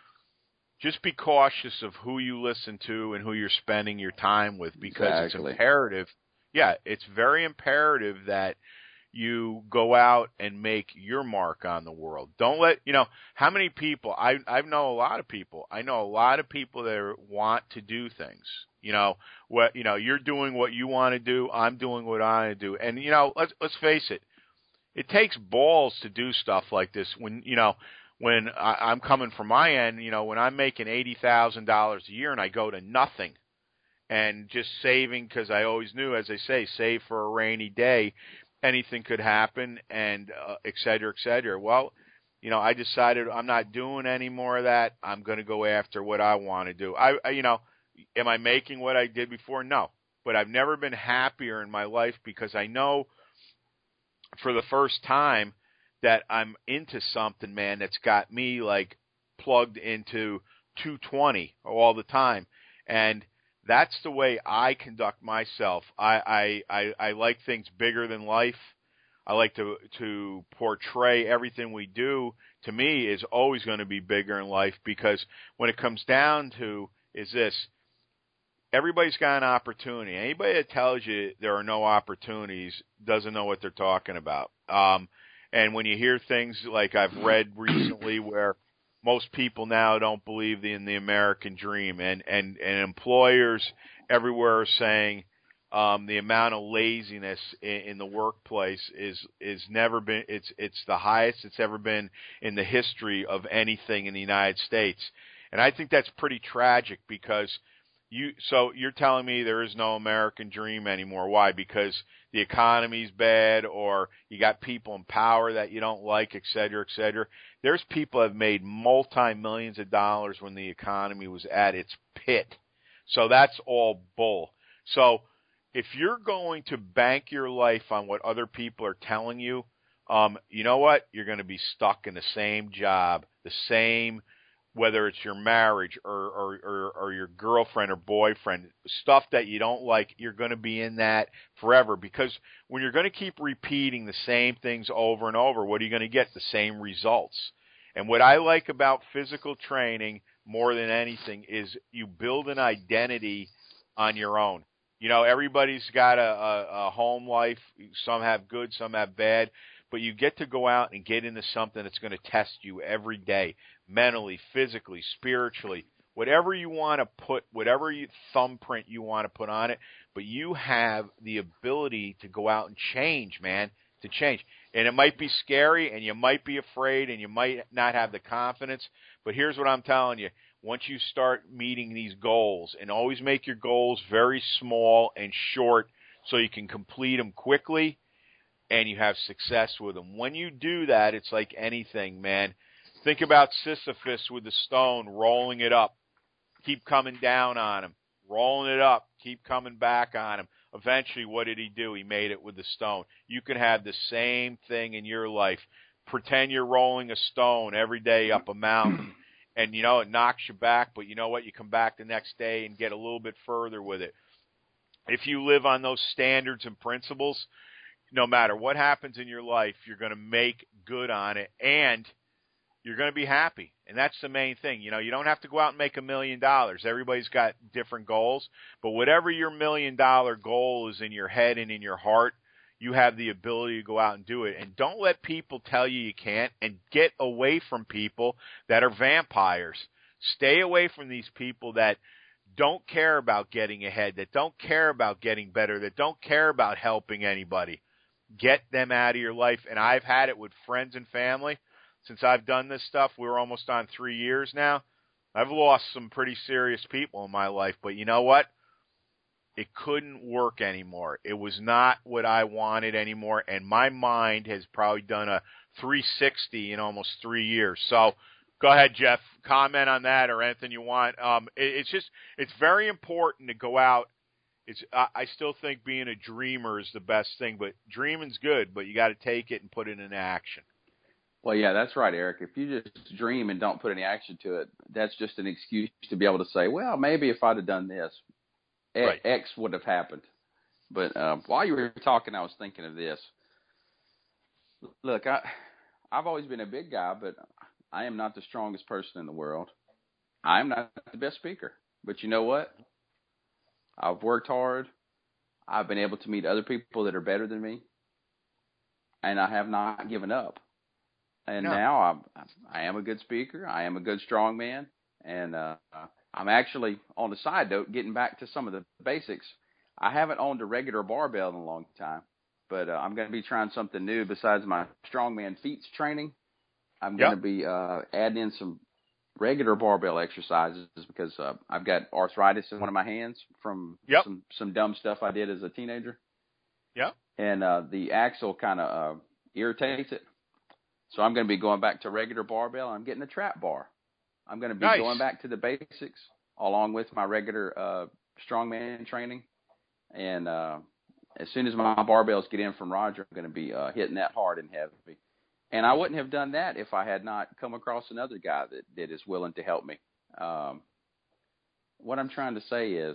[SPEAKER 3] just be cautious of who you listen to and who you're spending your time with, because
[SPEAKER 4] exactly.
[SPEAKER 3] it's imperative. Yeah, it's very imperative that you go out and make your mark on the world. Don't let, you know, how many people, I I know a lot of people, I know a lot of people that want to do things. You know, what, you know, you're doing what you want to do, I'm doing what I want to do. And, you know, let's let's face it, it takes balls to do stuff like this. When, you know, when I, I'm coming from my end, you know, when I'm making eighty thousand dollars a year and I go to nothing and just saving, because I always knew, as they say, save for a rainy day, anything could happen, and uh, et cetera, et cetera. Well, you know, I decided I'm not doing any more of that. I'm going to go after what I want to do. I, I, you know, am I making what I did before? No. But I've never been happier in my life, because I know for the first time that I'm into something, man, that's got me, like, plugged into two twenty all the time. And that's the way I conduct myself. I, I, I, I like things bigger than life. I like to to portray everything we do, to me, is always going to be bigger in life, because when it comes down to is this, everybody's got an opportunity. Anybody that tells you there are no opportunities doesn't know what they're talking about. Um, and when you hear things like I've read recently where most people now don't believe in the American dream, and, and, and employers everywhere are saying um, the amount of laziness in, in the workplace is is never been it's it's the highest it's ever been in the history of anything in the United States, and I think that's pretty tragic, because you so you're telling me there is no American dream anymore. Why? Because the economy's bad, or you got people in power that you don't like, et cetera, et cetera. There's people that have made multi-millions of dollars when the economy was at its pit. So that's all bull. So if you're going to bank your life on what other people are telling you, um, you know what? You're going to be stuck in the same job, the same, whether it's your marriage or, or, or, or your girlfriend or boyfriend, stuff that you don't like, you're going to be in that forever. Because when you're going to keep repeating the same things over and over, what are you going to get? The same results. And what I like about physical training more than anything is you build an identity on your own. You know, everybody's got a, a, a home life. Some have good, some have bad. But you get to go out and get into something that's going to test you every day, mentally, physically, spiritually, whatever you want to put, whatever you, thumbprint you want to put on it. But you have the ability to go out and change, man, to change. And it might be scary, and you might be afraid, and you might not have the confidence. But here's what I'm telling you. Once you start meeting these goals, and always make your goals very small and short, so you can complete them quickly and you have success with them. When you do that, it's like anything, man. Think about Sisyphus with the stone, rolling it up. Keep coming down on him. Rolling it up. Keep coming back on him. Eventually, what did he do? He made it with the stone. You can have the same thing in your life. Pretend you're rolling a stone every day up a mountain, and, you know, it knocks you back, but you know what? You come back the next day and get a little bit further with it. If you live on those standards and principles, no matter what happens in your life, you're going to make good on it, and you're going to be happy. And that's the main thing. You know, you don't have to go out and make a million dollars. Everybody's got different goals. But whatever your million dollar goal is in your head and in your heart, you have the ability to go out and do it. And don't let people tell you you can't, and get away from people that are vampires. Stay away from these people that don't care about getting ahead, that don't care about getting better, that don't care about helping anybody. Get them out of your life. And I've had it with friends and family. Since I've done this stuff, we're almost on three years now. I've lost some pretty serious people in my life, but you know what? It couldn't work anymore. It was not what I wanted anymore, and my mind has probably done a three sixty in almost three years. So go ahead, Jeff, comment on that or anything you want. Um, it, it's just, it's very important to go out. It's, I, I still think being a dreamer is the best thing, but dreaming's good, but you got to take it and put it into action.
[SPEAKER 4] Well, yeah, that's right, Eric. If you just dream and don't put any action to it, that's just an excuse to be able to say, well, maybe if I'd have done this,
[SPEAKER 3] right.
[SPEAKER 4] X would have happened. But um, while you were talking, I was thinking of this. Look, I, I've always been a big guy, but I am not the strongest person in the world. I am not the best speaker. But you know what? I've worked hard. I've been able to meet other people that are better than me, and I have not given up. And no. now I'm, I am a good speaker. I am a good strong man. And uh, I'm actually, on the side note, getting back to some of the basics. I haven't owned a regular barbell in a long time, but uh, I'm going to be trying something new besides my strongman feats training. I'm going
[SPEAKER 3] yep.
[SPEAKER 4] to be uh, adding in some regular barbell exercises because uh, I've got arthritis in one of my hands from
[SPEAKER 3] yep.
[SPEAKER 4] some, some dumb stuff I did as a teenager.
[SPEAKER 3] Yeah.
[SPEAKER 4] And uh, the axle kind of uh, irritates it. So I'm going to be going back to regular barbell. I'm getting a trap bar. I'm going to be
[SPEAKER 3] nice.
[SPEAKER 4] going back to the basics along with my regular uh, strongman training. And uh, as soon as my barbells get in from Roger, I'm going to be uh, hitting that hard and heavy. And I wouldn't have done that if I had not come across another guy that, that is willing to help me. Um, what I'm trying to say is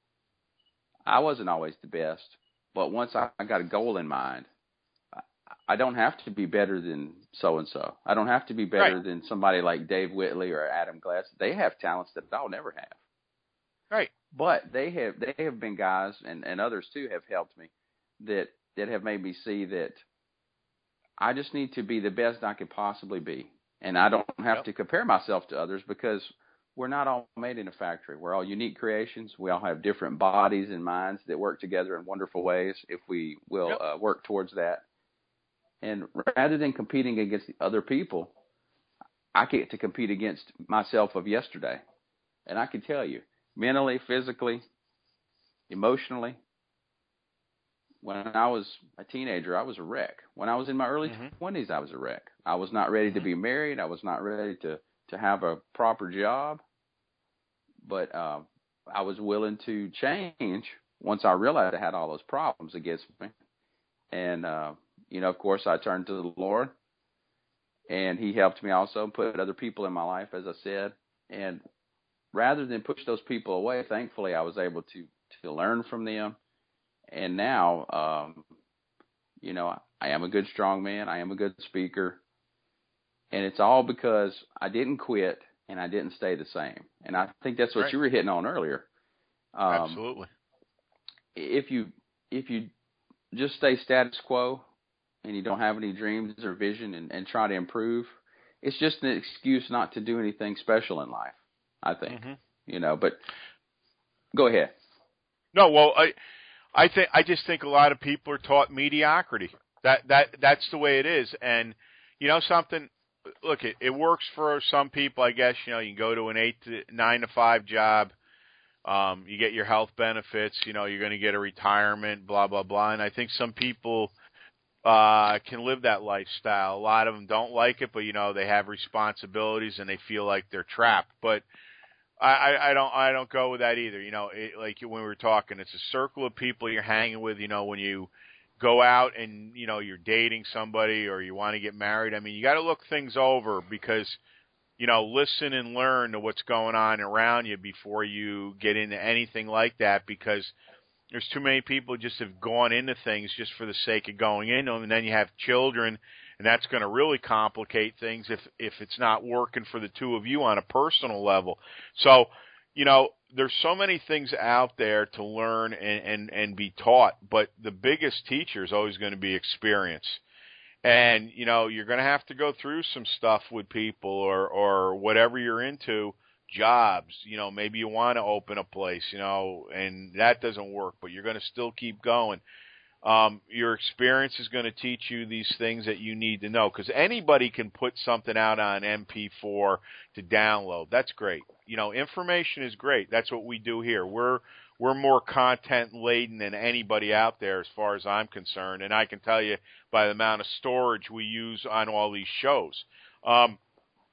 [SPEAKER 4] I wasn't always the best, but once I, I got a goal in mind, I don't have to be better than so-and-so. I don't have to be better
[SPEAKER 3] right.
[SPEAKER 4] than somebody like Dave Whitley or Adam Glass. They have talents that I'll never have.
[SPEAKER 3] Right.
[SPEAKER 4] But they have they have been guys, and, and others too have helped me, that, that have made me see that I just need to be the best I could possibly be. And I don't have yep. to compare myself to others because we're not all made in a factory. We're all unique creations. We all have different bodies and minds that work together in wonderful ways if we will yep. uh, work towards that. And rather than competing against the other people, I get to compete against myself of yesterday. And I can tell you, mentally, physically, emotionally, when I was a teenager, I was a wreck. When I was in my early mm-hmm. twenties, I was a wreck. I was not ready to be married. I was not ready to, to have a proper job. But uh, I was willing to change once I realized I had all those problems against me. And, uh, you know, of course, I turned to the Lord, and he helped me also put other people in my life, as I said. And rather than push those people away, thankfully, I was able to, to learn from them. And now, um, you know, I am a good strong man. I am a good speaker. And it's all because I didn't quit and I didn't stay the same. And I think that's what right. you were hitting on earlier. Um,
[SPEAKER 3] Absolutely.
[SPEAKER 4] If you, if you just stay status quo, and you don't have any dreams or vision and, and try to improve, it's just an excuse not to do anything special in life, I think. Mm-hmm. You know, but go ahead.
[SPEAKER 3] No, well, I I think I just think a lot of people are taught mediocrity. That that that's the way it is. And you know something, look, it, it works for some people, I guess. You know, you can go to an eight to nine to five job, Um, you get your health benefits, you know, you're going to get a retirement, blah, blah, blah. And I think some people uh, can live that lifestyle. A lot of them don't like it, but, you know, they have responsibilities and they feel like they're trapped. But I, I don't I don't go with that either. You know, it, like when we were talking, it's a circle of people you're hanging with. You know, when you go out and, you know, you're dating somebody or you want to get married, I mean, you got to look things over because, you know, listen and learn to what's going on around you before you get into anything like that, because there's too many people who just have gone into things just for the sake of going into them, and then you have children, and that's going to really complicate things if if it's not working for the two of you on a personal level. So, you know, there's so many things out there to learn and, and, and be taught, but the biggest teacher is always going to be experience. And, you know, you're going to have to go through some stuff with people or, or whatever you're into, jobs. You know, maybe you want to open a place, you know, and that doesn't work, but you're going to still keep going. Um, your experience is going to teach you these things that you need to know, because anybody can put something out on M P four to download. That's great. You know, information is great. That's what we do here. We're we're more content laden than anybody out there as far as I'm concerned, and I can tell you by the amount of storage we use on all these shows. Um,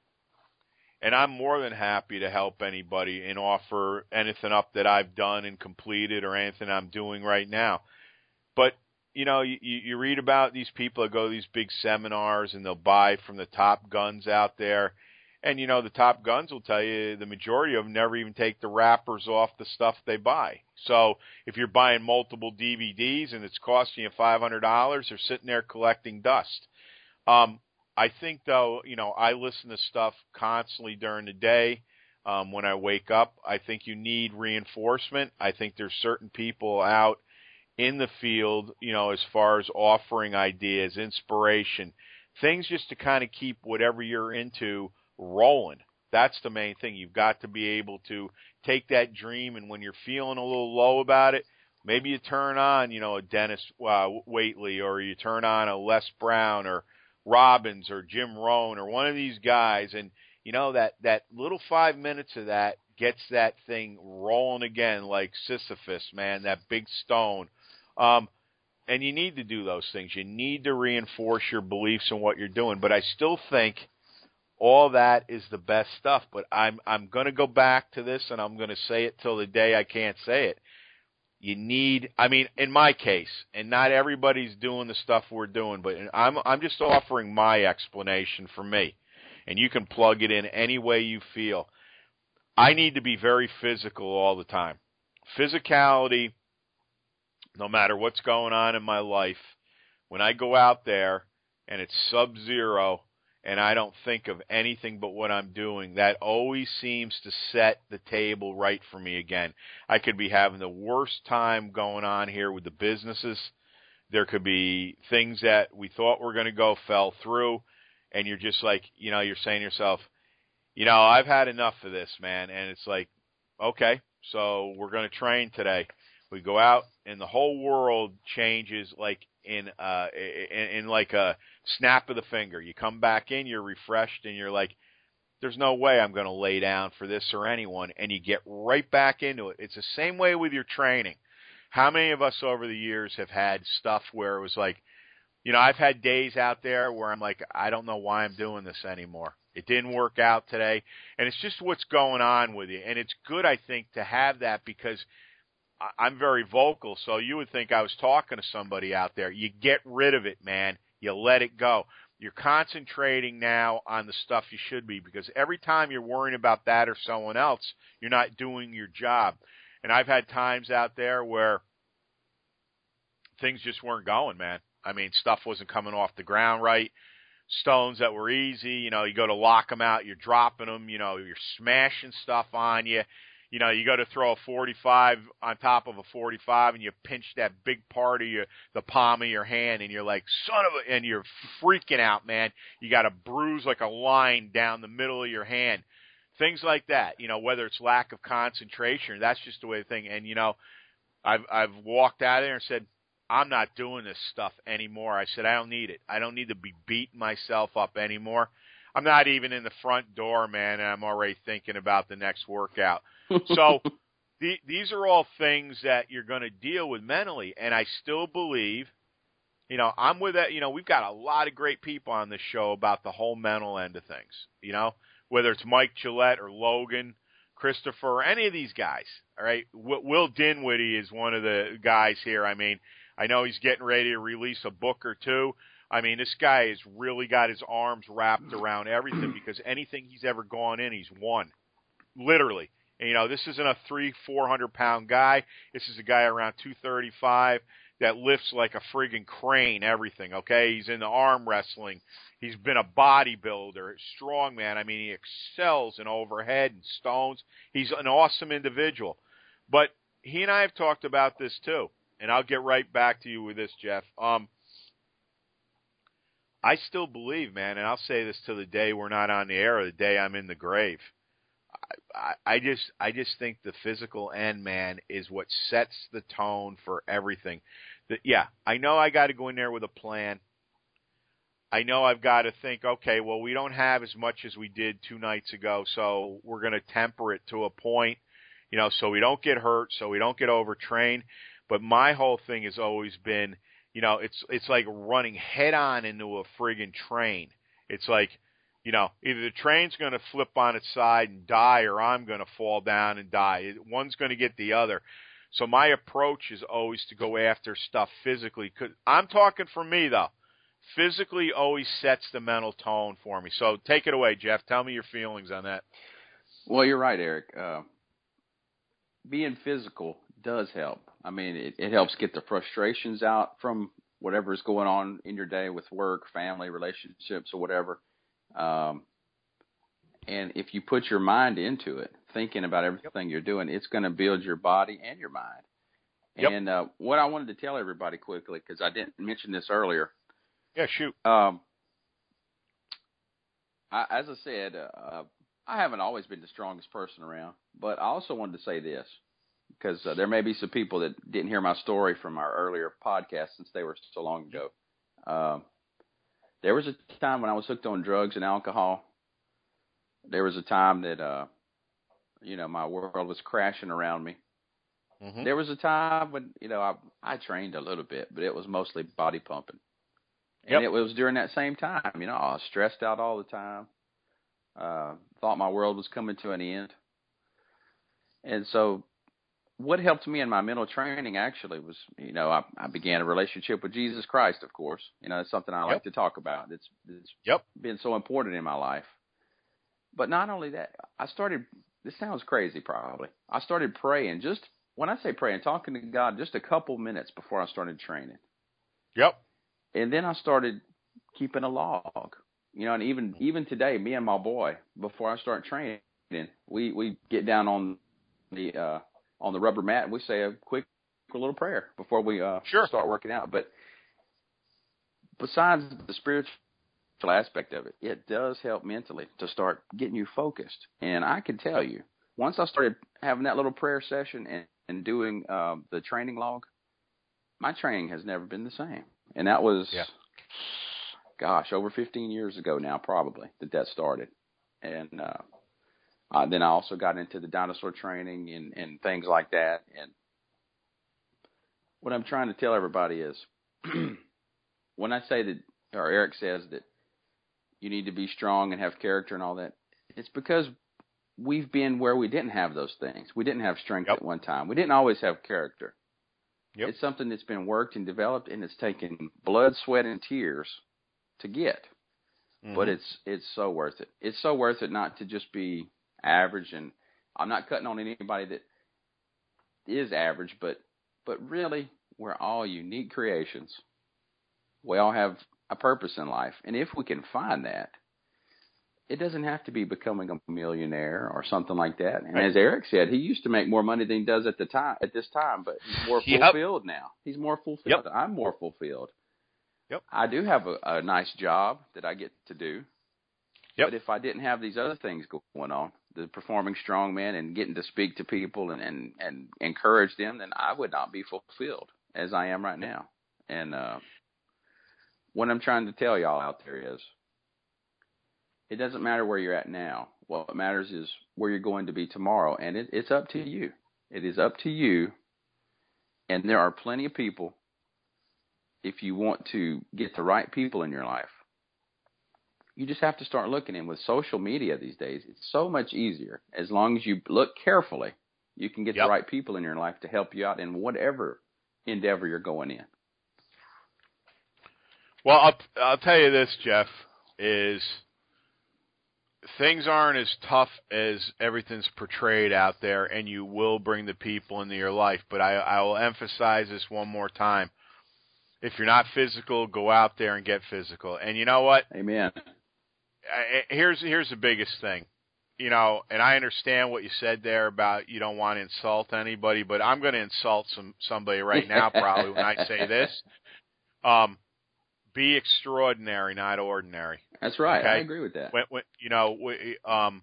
[SPEAKER 3] and I'm more than happy to help anybody and offer anything up that I've done and completed or anything I'm doing right now. But, you know, you, you read about these people that go to these big seminars and they'll buy from the top guns out there. And, you know, the top guns will tell you the majority of them never even take the wrappers off the stuff they buy. So if you're buying multiple D V Ds and it's costing you five hundred dollars, they're sitting there collecting dust. Um, I think, though, you know, I listen to stuff constantly during the day um, when I wake up. I think you need reinforcement. I think there's certain people out in the field, you know, as far as offering ideas, inspiration, things just to kind of keep whatever you're into rolling. That's the main thing. You've got to be able to take that dream, and when you're feeling a little low about it, maybe you turn on, you know, a Dennis uh, Waitley, or you turn on a Les Brown or Robbins or Jim Rohn or one of these guys, and, you know, that, that little five minutes of that gets that thing rolling again like Sisyphus, man, that big stone. Um, and you need to do those things. You need to reinforce your beliefs in what you're doing. But I still think all that is the best stuff. But I'm I'm going to go back to this, and I'm going to say it till the day I can't say it. You need, I mean, in my case, and not everybody's doing the stuff we're doing, but I'm I'm just offering my explanation for me. And you can plug it in any way you feel. I need to be very physical all the time. Physicality, no matter what's going on in my life, when I go out there and it's sub-zero and I don't think of anything but what I'm doing, that always seems to set the table right for me again. I could be having the worst time going on here with the businesses. There could be things that we thought were going to go fell through, and you're just like, you know, you're saying to yourself, you know, I've had enough of this, man. And it's like, okay, so we're going to train today. We go out, and the whole world changes like in uh in, in like a snap of the finger. You come back in, you're refreshed, and you're like, there's no way I'm going to lay down for this or anyone, and you get right back into it. It's the same way with your training. How many of us over the years have had stuff where it was like, you know, I've had days out there where I'm like, I don't know why I'm doing this anymore. It didn't work out today, and it's just what's going on with you. And it's good, I think, to have that, because I'm very vocal, so you would think I was talking to somebody out there. You get rid of it, man. You let it go. You're concentrating now on the stuff you should be, because every time you're worrying about that or someone else, you're not doing your job. And I've had times out there where things just weren't going, man. I mean, stuff wasn't coming off the ground right. Stones that were easy, you know, you go to lock them out, you're dropping them, you know, you're smashing stuff on you. You know, you go to throw a forty-five on top of a forty-five, and you pinch that big part of your, the palm of your hand, and you're like, son of a, and you're freaking out, man. You got a bruise like a line down the middle of your hand. Things like that, you know, whether it's lack of concentration, that's just the way the thing. And, you know, I've, I've walked out of there and said, I'm not doing this stuff anymore. I said, I don't need it. I don't need to be beating myself up anymore. I'm not even in the front door, man, and I'm already thinking about the next workout. So the, these are all things that you're going to deal with mentally, and I still believe, you know, I'm with that. You know, we've got a lot of great people on this show about the whole mental end of things, you know, whether it's Mike Gillette or Logan, Christopher, or any of these guys, all right? Will Dinwiddie is one of the guys here. I mean, I know he's getting ready to release a book or two. I mean, this guy has really got his arms wrapped around everything because anything he's ever gone in, he's won, literally. And, you know, this isn't a three, four hundred pound guy. This is a guy around two thirty-five that lifts like a friggin' crane, everything, okay? He's in the arm wrestling. He's been a bodybuilder, strongman. I mean, he excels in overhead and stones. He's an awesome individual. But he and I have talked about this too, and I'll get right back to you with this, Jeff. Um, I still believe, man, and I'll say this till the day we're not on the air or the day I'm in the grave. I, I, I just I just think the physical end, man, is what sets the tone for everything. The, yeah, I know I got to go in there with a plan. I know I've got to think, okay, well, we don't have as much as we did two nights ago, so we're going to temper it to a point, you know, so we don't get hurt, so we don't get overtrained. But my whole thing has always been, you know, it's it's like running head on into a friggin' train. It's like, you know, either the train's going to flip on its side and die, or I'm going to fall down and die. One's going to get the other. So my approach is always to go after stuff physically. Cause I'm talking for me, though. Physically always sets the mental tone for me. So take it away, Jeff. Tell me your feelings on that.
[SPEAKER 4] Well, you're right, Eric. Uh, being physical does help. I mean, it, it helps get the frustrations out from whatever is going on in your day with work, family, relationships, or whatever. Um, and if you put your mind into it, thinking about everything yep. you're doing, it's going to build your body and your mind. Yep. And uh, what I wanted to tell everybody quickly, because I didn't mention this earlier.
[SPEAKER 3] Yeah, shoot.
[SPEAKER 4] Um, I, as I said, uh, I haven't always been the strongest person around, but I also wanted to say this, because uh, there may be some people that didn't hear my story from our earlier podcast since they were so long ago. Um, there was a time when I was hooked on drugs and alcohol. There was a time that, uh, you know, my world was crashing around me. Mm-hmm. There was a time when, you know, I, I trained a little bit, but it was mostly body pumping. And yep. it was during that same time, you know, I was stressed out all the time. Uh, thought my world was coming to an end. And so what helped me in my mental training actually was, you know, I, I began a relationship with Jesus Christ, of course. You know, it's something I yep. like to talk about. It's, it's
[SPEAKER 3] yep.
[SPEAKER 4] been so important in my life. But not only that, I started, this sounds crazy probably. I started praying just, when I say praying, talking to God just a couple minutes before I started training.
[SPEAKER 3] Yep.
[SPEAKER 4] And then I started keeping a log, you know, and even even today, me and my boy, before I start training, we, we get down on the uh, on the rubber mat and we say a quick, quick little prayer before we uh,
[SPEAKER 3] sure.
[SPEAKER 4] start working out. But besides the spiritual aspect of it, it does help mentally to start getting you focused. And I can tell you, once I started having that little prayer session and, and doing uh, the training log, my training has never been the same. And that was,
[SPEAKER 3] yeah.
[SPEAKER 4] gosh, over fifteen years ago now, probably, that that started. And uh, uh, then I also got into the dinosaur training and, and things like that. And what I'm trying to tell everybody is, when I say that, or Eric says that you need to be strong and have character and all that, it's because we've been where we didn't have those things. We didn't have strength yep. at one time. We didn't always have character. Yep. It's something that's been worked and developed, and it's taken blood, sweat, and tears to get. Mm-hmm. But it's it's so worth it. It's so worth it not to just be average, and I'm not cutting on anybody that is average, but but really, we're all unique creations. We all have a purpose in life, and if we can find that, it doesn't have to be becoming a millionaire or something like that. And as Eric said, he used to make more money than he does at the time at this time, but he's more fulfilled yep. now. He's more fulfilled. Yep. I'm more fulfilled.
[SPEAKER 3] Yep.
[SPEAKER 4] I do have a, a nice job that I get to do.
[SPEAKER 3] Yep.
[SPEAKER 4] But if I didn't have these other things going on, the performing strongman and getting to speak to people and, and, and encourage them, then I would not be fulfilled as I am right now. And uh, what I'm trying to tell y'all out there is, it doesn't matter where you're at now. What matters is where you're going to be tomorrow, and it, it's up to you. It is up to you. And there are plenty of people, if you want to get the right people in your life, you just have to start looking. And with social media these days, it's so much easier. As long as you look carefully, you can get yep. the right people in your life to help you out in whatever endeavor you're going in.
[SPEAKER 3] Well, I'll, I'll tell you this, Jeff, is things aren't as tough as everything's portrayed out there, and you will bring the people into your life. But I, I will emphasize this one more time. If you're not physical, go out there and get physical. And you know what?
[SPEAKER 4] Amen.
[SPEAKER 3] Here's here's the biggest thing, you know, and I understand what you said there about you don't want to insult anybody, but I'm going to insult some somebody right now probably when I say this. Um, be extraordinary, not ordinary.
[SPEAKER 4] That's right.
[SPEAKER 3] Okay?
[SPEAKER 4] I agree with that.
[SPEAKER 3] When, when, you know, we, um,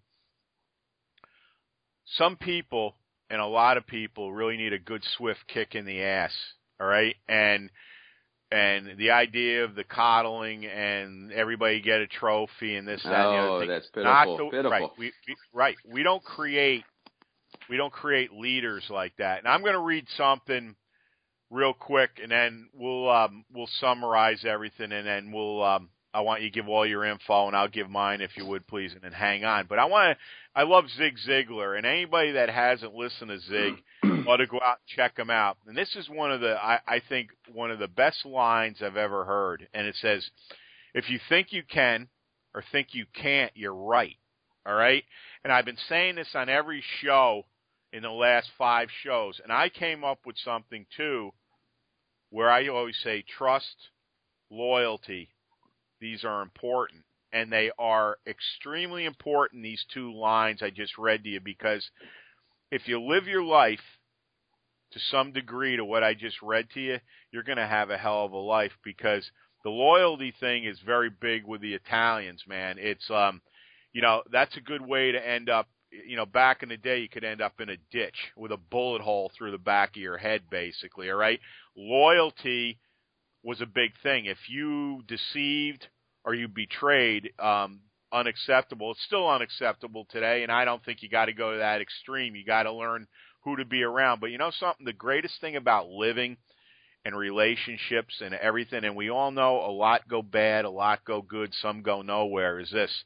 [SPEAKER 3] some people and a lot of people really need a good swift kick in the ass. All right, and. And the idea of the coddling and everybody get a trophy and this, that,
[SPEAKER 4] oh,
[SPEAKER 3] and the other thing.
[SPEAKER 4] that's pitiful.
[SPEAKER 3] The,
[SPEAKER 4] pitiful.
[SPEAKER 3] Right, we, we, right. We don't create, we don't create leaders like that. And I'm going to read something real quick, and then we'll um, we'll summarize everything, and then we'll. Um, I want you to give all your info, and I'll give mine if you would, please, and then hang on. But I want to. I love Zig Ziglar, and anybody that hasn't listened to Zig ought to go out and check him out. And this is one of the, I, I think, one of the best lines I've ever heard. And it says, "If you think you can or think you can't, you're right." All right. And I've been saying this on every show in the last five shows, and I came up with something too, where I always say trust, loyalty. These are important, and they are extremely important, these two lines I just read to you, because if you live your life to some degree to what I just read to you, you're going to have a hell of a life, because the loyalty thing is very big with the Italians, man. It's, um, you know, that's a good way to end up, you know, back in the day, you could end up in a ditch with a bullet hole through the back of your head, basically, all right? Loyalty was a big thing. If you deceived or you betrayed, um, unacceptable. It's still unacceptable today, and I don't think you got to go to that extreme. You got to learn who to be around. But you know something? The greatest thing about living and relationships and everything, and we all know a lot go bad, a lot go good, some go nowhere, is this.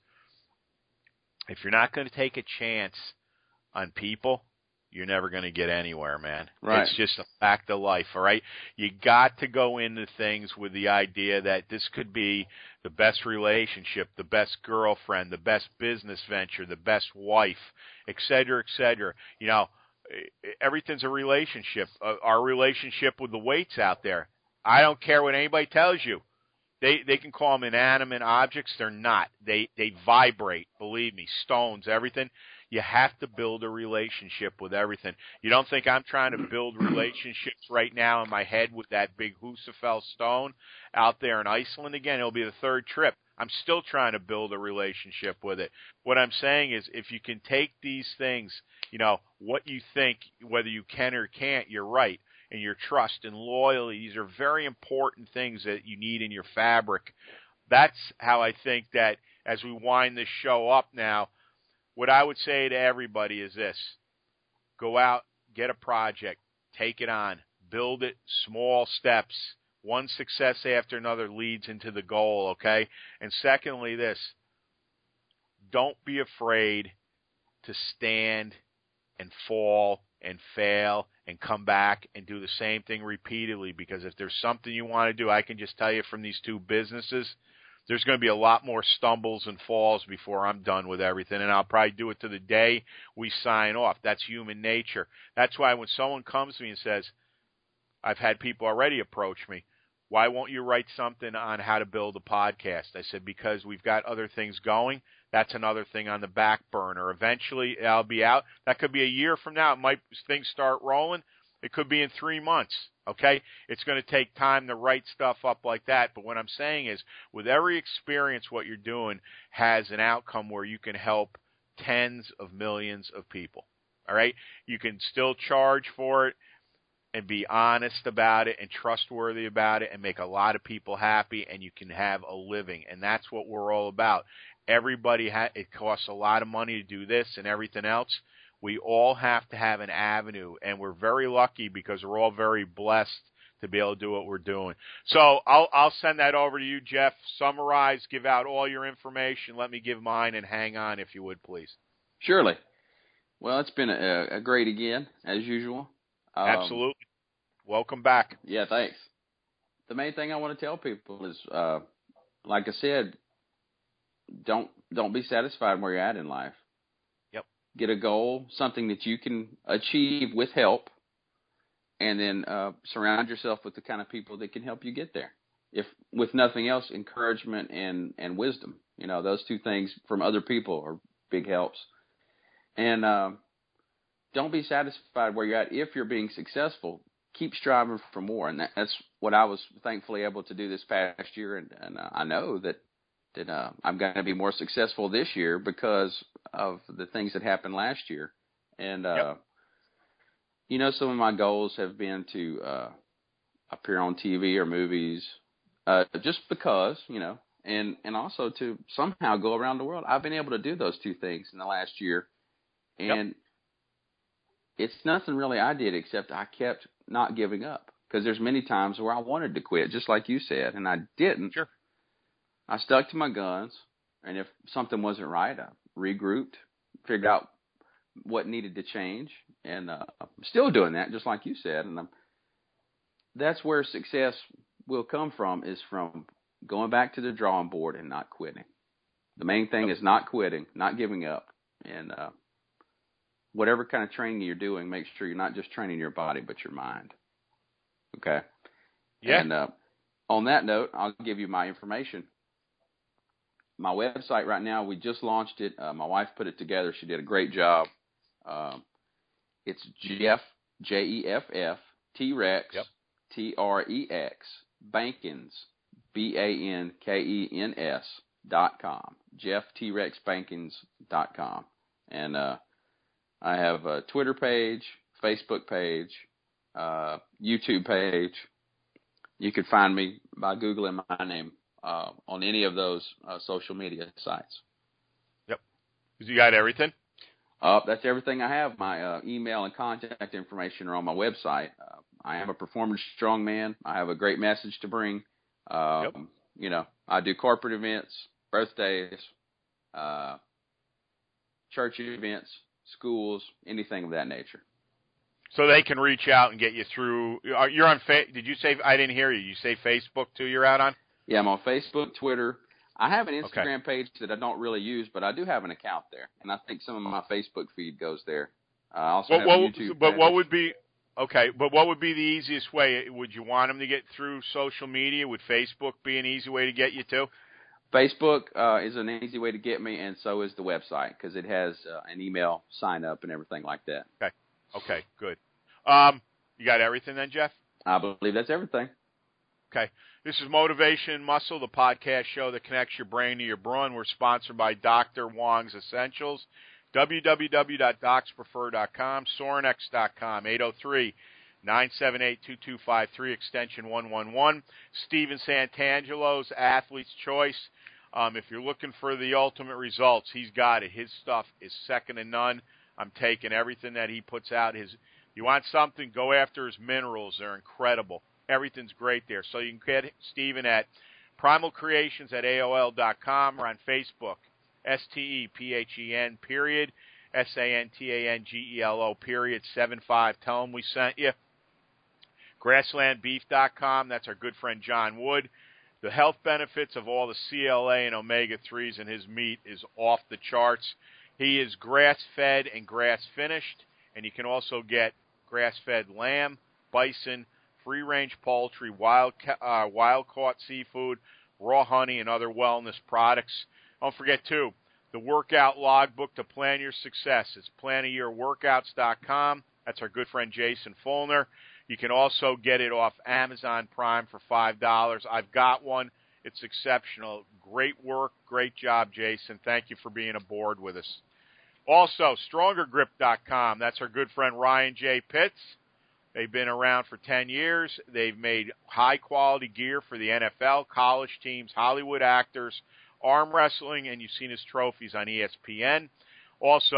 [SPEAKER 3] If you're not going to take a chance on people, you're never going to get anywhere, man.
[SPEAKER 4] Right.
[SPEAKER 3] It's just a fact of life, all right? You got to go into things with the idea that this could be the best relationship, the best girlfriend, the best business venture, the best wife, et cetera, et cetera. You know, everything's a relationship. Uh, our relationship with the weights out there, I don't care what anybody tells you. They they can call them inanimate objects. They're not. They they vibrate, believe me, stones, everything. You have to build a relationship with everything. You don't think I'm trying to build relationships right now in my head with that big Husafell stone out there in Iceland again? It'll be the third trip. I'm still trying to build a relationship with it. What I'm saying is if you can take these things, you know, what you think, whether you can or can't, you're right. And your trust and loyalty, these are very important things that you need in your fabric. That's how I think that as we wind this show up now, what I would say to everybody is this. Go out, get a project, take it on, build it, small steps. One success after another leads into the goal, okay? And secondly, this, don't be afraid to stand and fall and fail and come back and do the same thing repeatedly, because if there's something you want to do, I can just tell you from these two businesses, there's going to be a lot more stumbles and falls before I'm done with everything, and I'll probably do it to the day we sign off. That's human nature. That's why when someone comes to me and says, I've had people already approach me, why won't you write something on how to build a podcast? I said, because we've got other things going. That's another thing on the back burner. Eventually, I'll be out. That could be a year from now. It might things start rolling. It could be in three months, okay? It's going to take time to write stuff up like that. But what I'm saying is, with every experience, what you're doing has an outcome where you can help tens of millions of people, all right? You can still charge for it and be honest about it and trustworthy about it and make a lot of people happy, and you can have a living. And that's what we're all about. Everybody, ha- it costs a lot of money to do this and everything else. We all have to have an avenue, and we're very lucky because we're all very blessed to be able to do what we're doing. So I'll I'll send that over to you, Jeff. Summarize, give out all your information. Let me give mine, and hang on if you would, please.
[SPEAKER 4] Surely. Well, it's been a, a great again, as usual. Um,
[SPEAKER 3] Absolutely. Welcome back.
[SPEAKER 4] Yeah, thanks. The main thing I want to tell people is, uh, like I said, don't don't be satisfied where you're at in life.
[SPEAKER 3] Yep.
[SPEAKER 4] Get a goal, something that you can achieve with help, and then uh, surround yourself with the kind of people that can help you get there. If with nothing else, encouragement and, and wisdom. You know, those two things from other people are big helps. And uh, don't be satisfied where you're at. If you're being successful, keep striving for more. And that, that's what I was thankfully able to do this past year. And, and uh, I know that, that uh, I'm going to be more successful this year because of the things that happened last year. And, uh, yep. you know, some of my goals have been to uh, appear on T V or movies uh, just because, you know, and, and also to somehow go around the world. I've been able to do those two things in the last year. And yep. it's nothing really I did except I kept not giving up, because there's many times where I wanted to quit, just like you said, and I didn't.
[SPEAKER 3] Sure.
[SPEAKER 4] I stuck to my guns, and if something wasn't right, I regrouped, figured out what needed to change, and uh, I'm still doing that, just like you said. And I'm, that's where success will come from, is from going back to the drawing board and not quitting. The main thing yep. is not quitting, not giving up, and uh, whatever kind of training you're doing, make sure you're not just training your body, but your mind. Okay?
[SPEAKER 3] Yeah.
[SPEAKER 4] And uh, on that note, I'll give you my information. My website right now, we just launched it. Uh, my wife put it together. She did a great job. Um, it's Jeff, J E F F, T-Rex,
[SPEAKER 3] yep.
[SPEAKER 4] T R E X, Bankins, B A N K E N S dot com. Jeff T Rex Bankins dot com. And uh, I have a Twitter page, Facebook page, uh, YouTube page. You can find me by Googling my name uh, on any of those uh, social media sites.
[SPEAKER 3] Yep. You got everything?
[SPEAKER 4] Uh, that's everything I have. My uh, email and contact information are on my website. Uh, I am a performance strongman. I have a great message to bring. Um, yep. You know, I do corporate events, birthdays, uh, church events, schools, anything of that nature.
[SPEAKER 3] So they can reach out and get you through. You're on. Did you say? I didn't hear you. You say Facebook too? You're out on?
[SPEAKER 4] Yeah, I'm on Facebook, Twitter. I have an Instagram okay. page that I don't really use, but I do have an account there, and I think some of my Facebook feed goes there. I also
[SPEAKER 3] well,
[SPEAKER 4] have
[SPEAKER 3] well,
[SPEAKER 4] a YouTube.
[SPEAKER 3] But
[SPEAKER 4] page.
[SPEAKER 3] what would be okay? But what would be the easiest way? Would you want them to get through social media? Would Facebook be an easy way to get you to?
[SPEAKER 4] Facebook uh, is an easy way to get me, and so is the website, because it has uh, an email sign up and everything like that.
[SPEAKER 3] Okay. Okay, good. Um, you got everything then, Jeff?
[SPEAKER 4] I believe that's everything.
[SPEAKER 3] Okay. This is Motivation and Muscle, the podcast show that connects your brain to your brawn. We're sponsored by Doctor Wong's Essentials, w w w dot docs prefer dot com, sorenex dot com, eight oh three, nine seven eight, two two five three, extension one one one. Steven Santangelo's Athlete's Choice. Um, if you're looking for the ultimate results, he's got it. His stuff is second to none. I'm taking everything that he puts out. His, you want something, go after his minerals. They're incredible. Everything's great there. So you can get Steven at primal creations at A O L dot com or on Facebook, S T E P H E N, period, S A N T A N G E L O, period, seven five. Tell him we sent you. grassland beef dot com, that's our good friend John Wood. The health benefits of all the C L A and omega threes in his meat is off the charts. He is grass-fed and grass-finished, and you can also get grass-fed lamb, bison, free-range poultry, wild uh, wild-caught seafood, raw honey, and other wellness products. Don't forget, too, the workout logbook to plan your success. It's plan a year workouts dot com. That's our good friend Jason Fulner. You can also get it off Amazon Prime for five dollars. I've got one. It's exceptional. Great work. Great job, Jason. Thank you for being aboard with us. Also, stronger grip dot com. That's our good friend Ryan J. Pitts. They've been around for ten years. They've made high-quality gear for the N F L, college teams, Hollywood actors, arm wrestling, and you've seen his trophies on E S P N. Also,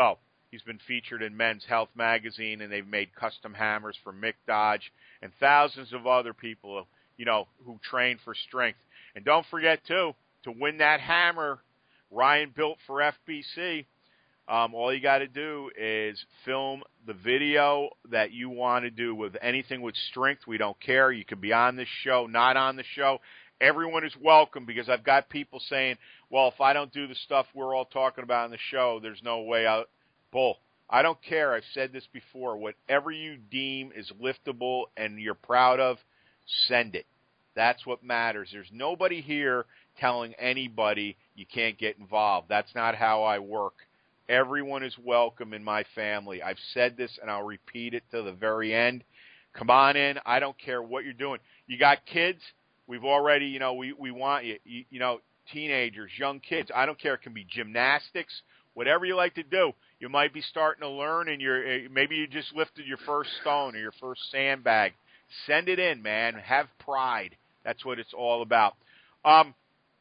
[SPEAKER 3] He's been featured in Men's Health magazine, and they've made custom hammers for Mick Dodge and thousands of other people, you know, who train for strength. And don't forget, too, to win that hammer Ryan built for F B C, um, all you got to do is film the video that you want to do with anything with strength. We don't care. You could be on this show, not on the show. Everyone is welcome, because I've got people saying, well, if I don't do the stuff we're all talking about on the show, there's no way out. Bull. I don't care. I've said this before. Whatever you deem is liftable and you're proud of, send it. That's what matters. There's nobody here telling anybody you can't get involved. That's not how I work. Everyone is welcome in my family. I've said this, and I'll repeat it to the very end. Come on in. I don't care what you're doing. You got kids? We've already, you know, we, we want you, you, you know, teenagers, young kids. I don't care. It can be gymnastics, whatever you like to do. You might be starting to learn, and you're maybe you just lifted your first stone or your first sandbag. Send it in, man. Have pride. That's what it's all about. Um,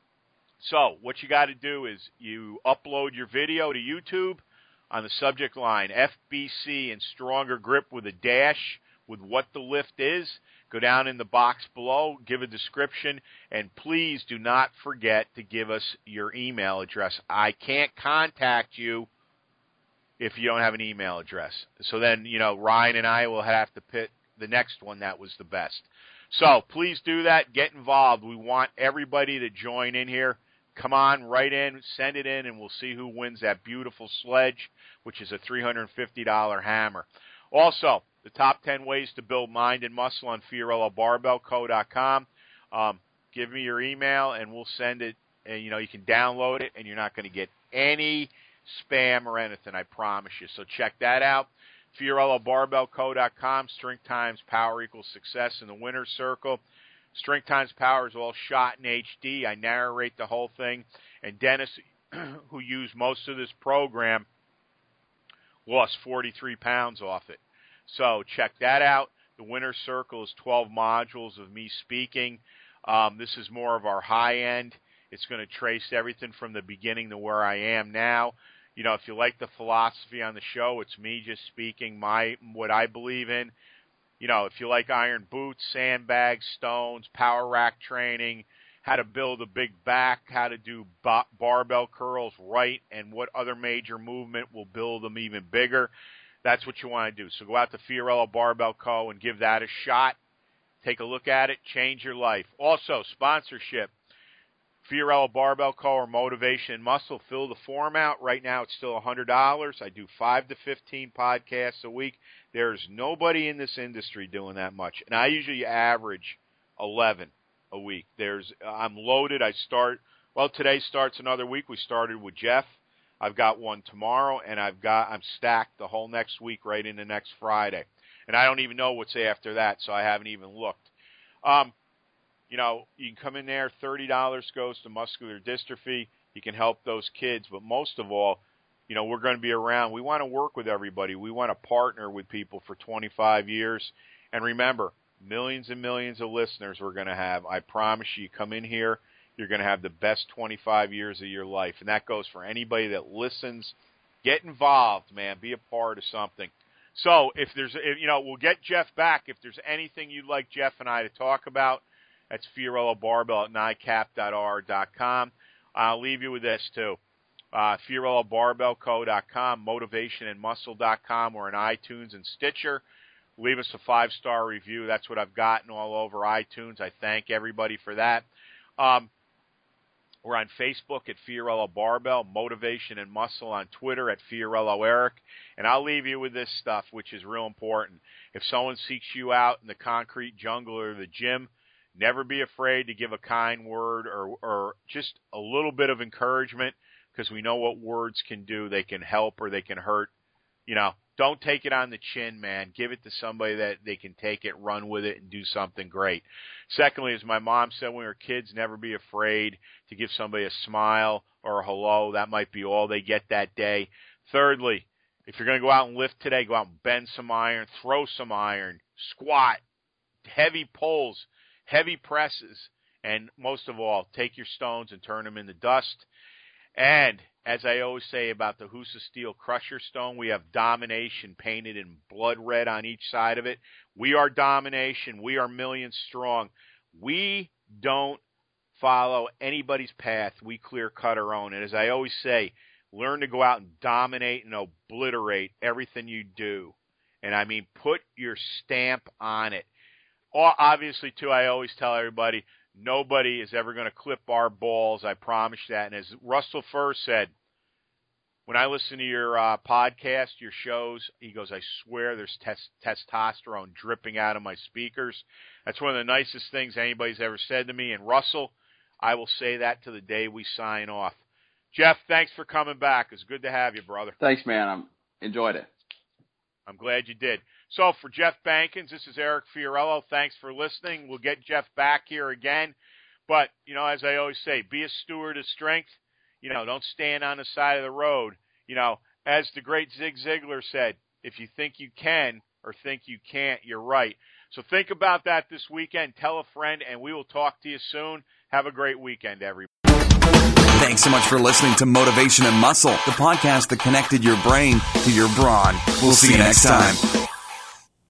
[SPEAKER 3] so what you got to do is you upload your video to YouTube on the subject line, F B C and Stronger Grip with a dash with what the lift is. Go down in the box below, give a description, and please do not forget to give us your email address. I can't contact you if you don't have an email address. So then, you know, Ryan and I will have to pick the next one that was the best. So please do that. Get involved. We want everybody to join in here. Come on, write in, send it in, and we'll see who wins that beautiful sledge, which is a three hundred fifty dollars hammer. Also, the top ten ways to build mind and muscle on Fiorillo Barbell Co dot com. Um, give me your email, and we'll send it. And, you know, you can download it, and you're not going to get any spam or anything, I promise you. So check that out. Fiorillo Barbell Co dot com. Strength times power equals success in the winner's circle. Strength times power is all shot in H D. I narrate the whole thing. And Dennis, who used most of this program, lost forty-three pounds off it. So check that out. The winner's circle is twelve modules of me speaking. Um, this is more of our high end. It's going to trace everything from the beginning to where I am now. You know, if you like the philosophy on the show, it's me just speaking my what I believe in. You know, if you like iron boots, sandbags, stones, power rack training, how to build a big back, how to do bar- barbell curls right, and what other major movement will build them even bigger, that's what you want to do. So go out to Fiorillo Barbell Co. and give that a shot. Take a look at it. Change your life. Also, sponsorship. Fiorillo Barbell Co. or Motivation and Muscle. Fill the form out. Right now it's still one hundred dollars. I do five to fifteen podcasts a week. There's nobody in this industry doing that much. And I usually average eleven a week. There's I'm loaded. I start, well, today starts another week. We started with Jeff. I've got one tomorrow, and I've got I'm stacked the whole next week right into next Friday. And I don't even know what's after that, so I haven't even looked. Um, You know, you can come in there, thirty dollars goes to muscular dystrophy. You can help those kids. But most of all, you know, we're going to be around. We want to work with everybody. We want to partner with people for twenty-five years. And remember, millions and millions of listeners we're going to have. I promise you, you come in here, you're going to have the best twenty-five years of your life. And that goes for anybody that listens. Get involved, man. Be a part of something. So if there's, if, you know, we'll get Jeff back. If there's anything you'd like Jeff and I to talk about, that's Fiorillo Barbell at N I C A P dot R dot com. I'll leave you with this, too. Uh, Fiorillo Barbell Co dot com, Motivation and Muscle dot com. We're in iTunes and Stitcher. Leave us a five-star review. That's what I've gotten all over iTunes. I thank everybody for that. Um, we're on Facebook at Fiorillo Barbell, Motivation and Muscle on Twitter at Fiorillo Eric. And I'll leave you with this stuff, which is real important. If someone seeks you out in the concrete jungle or the gym, never be afraid to give a kind word or, or just a little bit of encouragement, because we know what words can do. They can help or they can hurt. You know, don't take it on the chin, man. Give it to somebody that they can take it, run with it, and do something great. Secondly, as my mom said when we were kids, never be afraid to give somebody a smile or a hello. That might be all they get that day. Thirdly, if you're going to go out and lift today, go out and bend some iron, throw some iron, squat, heavy pulls, heavy presses, and most of all, take your stones and turn them into dust. And as I always say about the Husa Steel Crusher Stone, we have domination painted in blood red on each side of it. We are domination. We are millions strong. We don't follow anybody's path. We clear cut our own. And as I always say, learn to go out and dominate and obliterate everything you do. And I mean, put your stamp on it. Obviously, too, I always tell everybody, nobody is ever going to clip our balls. I promise that. And as Russell Furr said, when I listen to your uh, podcast, your shows, he goes, I swear there's tes- testosterone dripping out of my speakers. That's one of the nicest things anybody's ever said to me. And Russell, I will say that to the day we sign off. Jeff, thanks for coming back. It's good to have you, brother.
[SPEAKER 4] Thanks, man. I enjoyed it.
[SPEAKER 3] I'm glad you did. So for Jeff Bankins, this is Eric Fiorillo. Thanks for listening. We'll get Jeff back here again. But, you know, as I always say, be a steward of strength. You know, don't stand on the side of the road. You know, as the great Zig Ziglar said, if you think you can or think you can't, you're right. So think about that this weekend. Tell a friend, and we will talk to you soon. Have a great weekend, everybody.
[SPEAKER 2] Thanks so much for listening to Motivation and Muscle, the podcast that connected your brain to your brawn. We'll see you next time.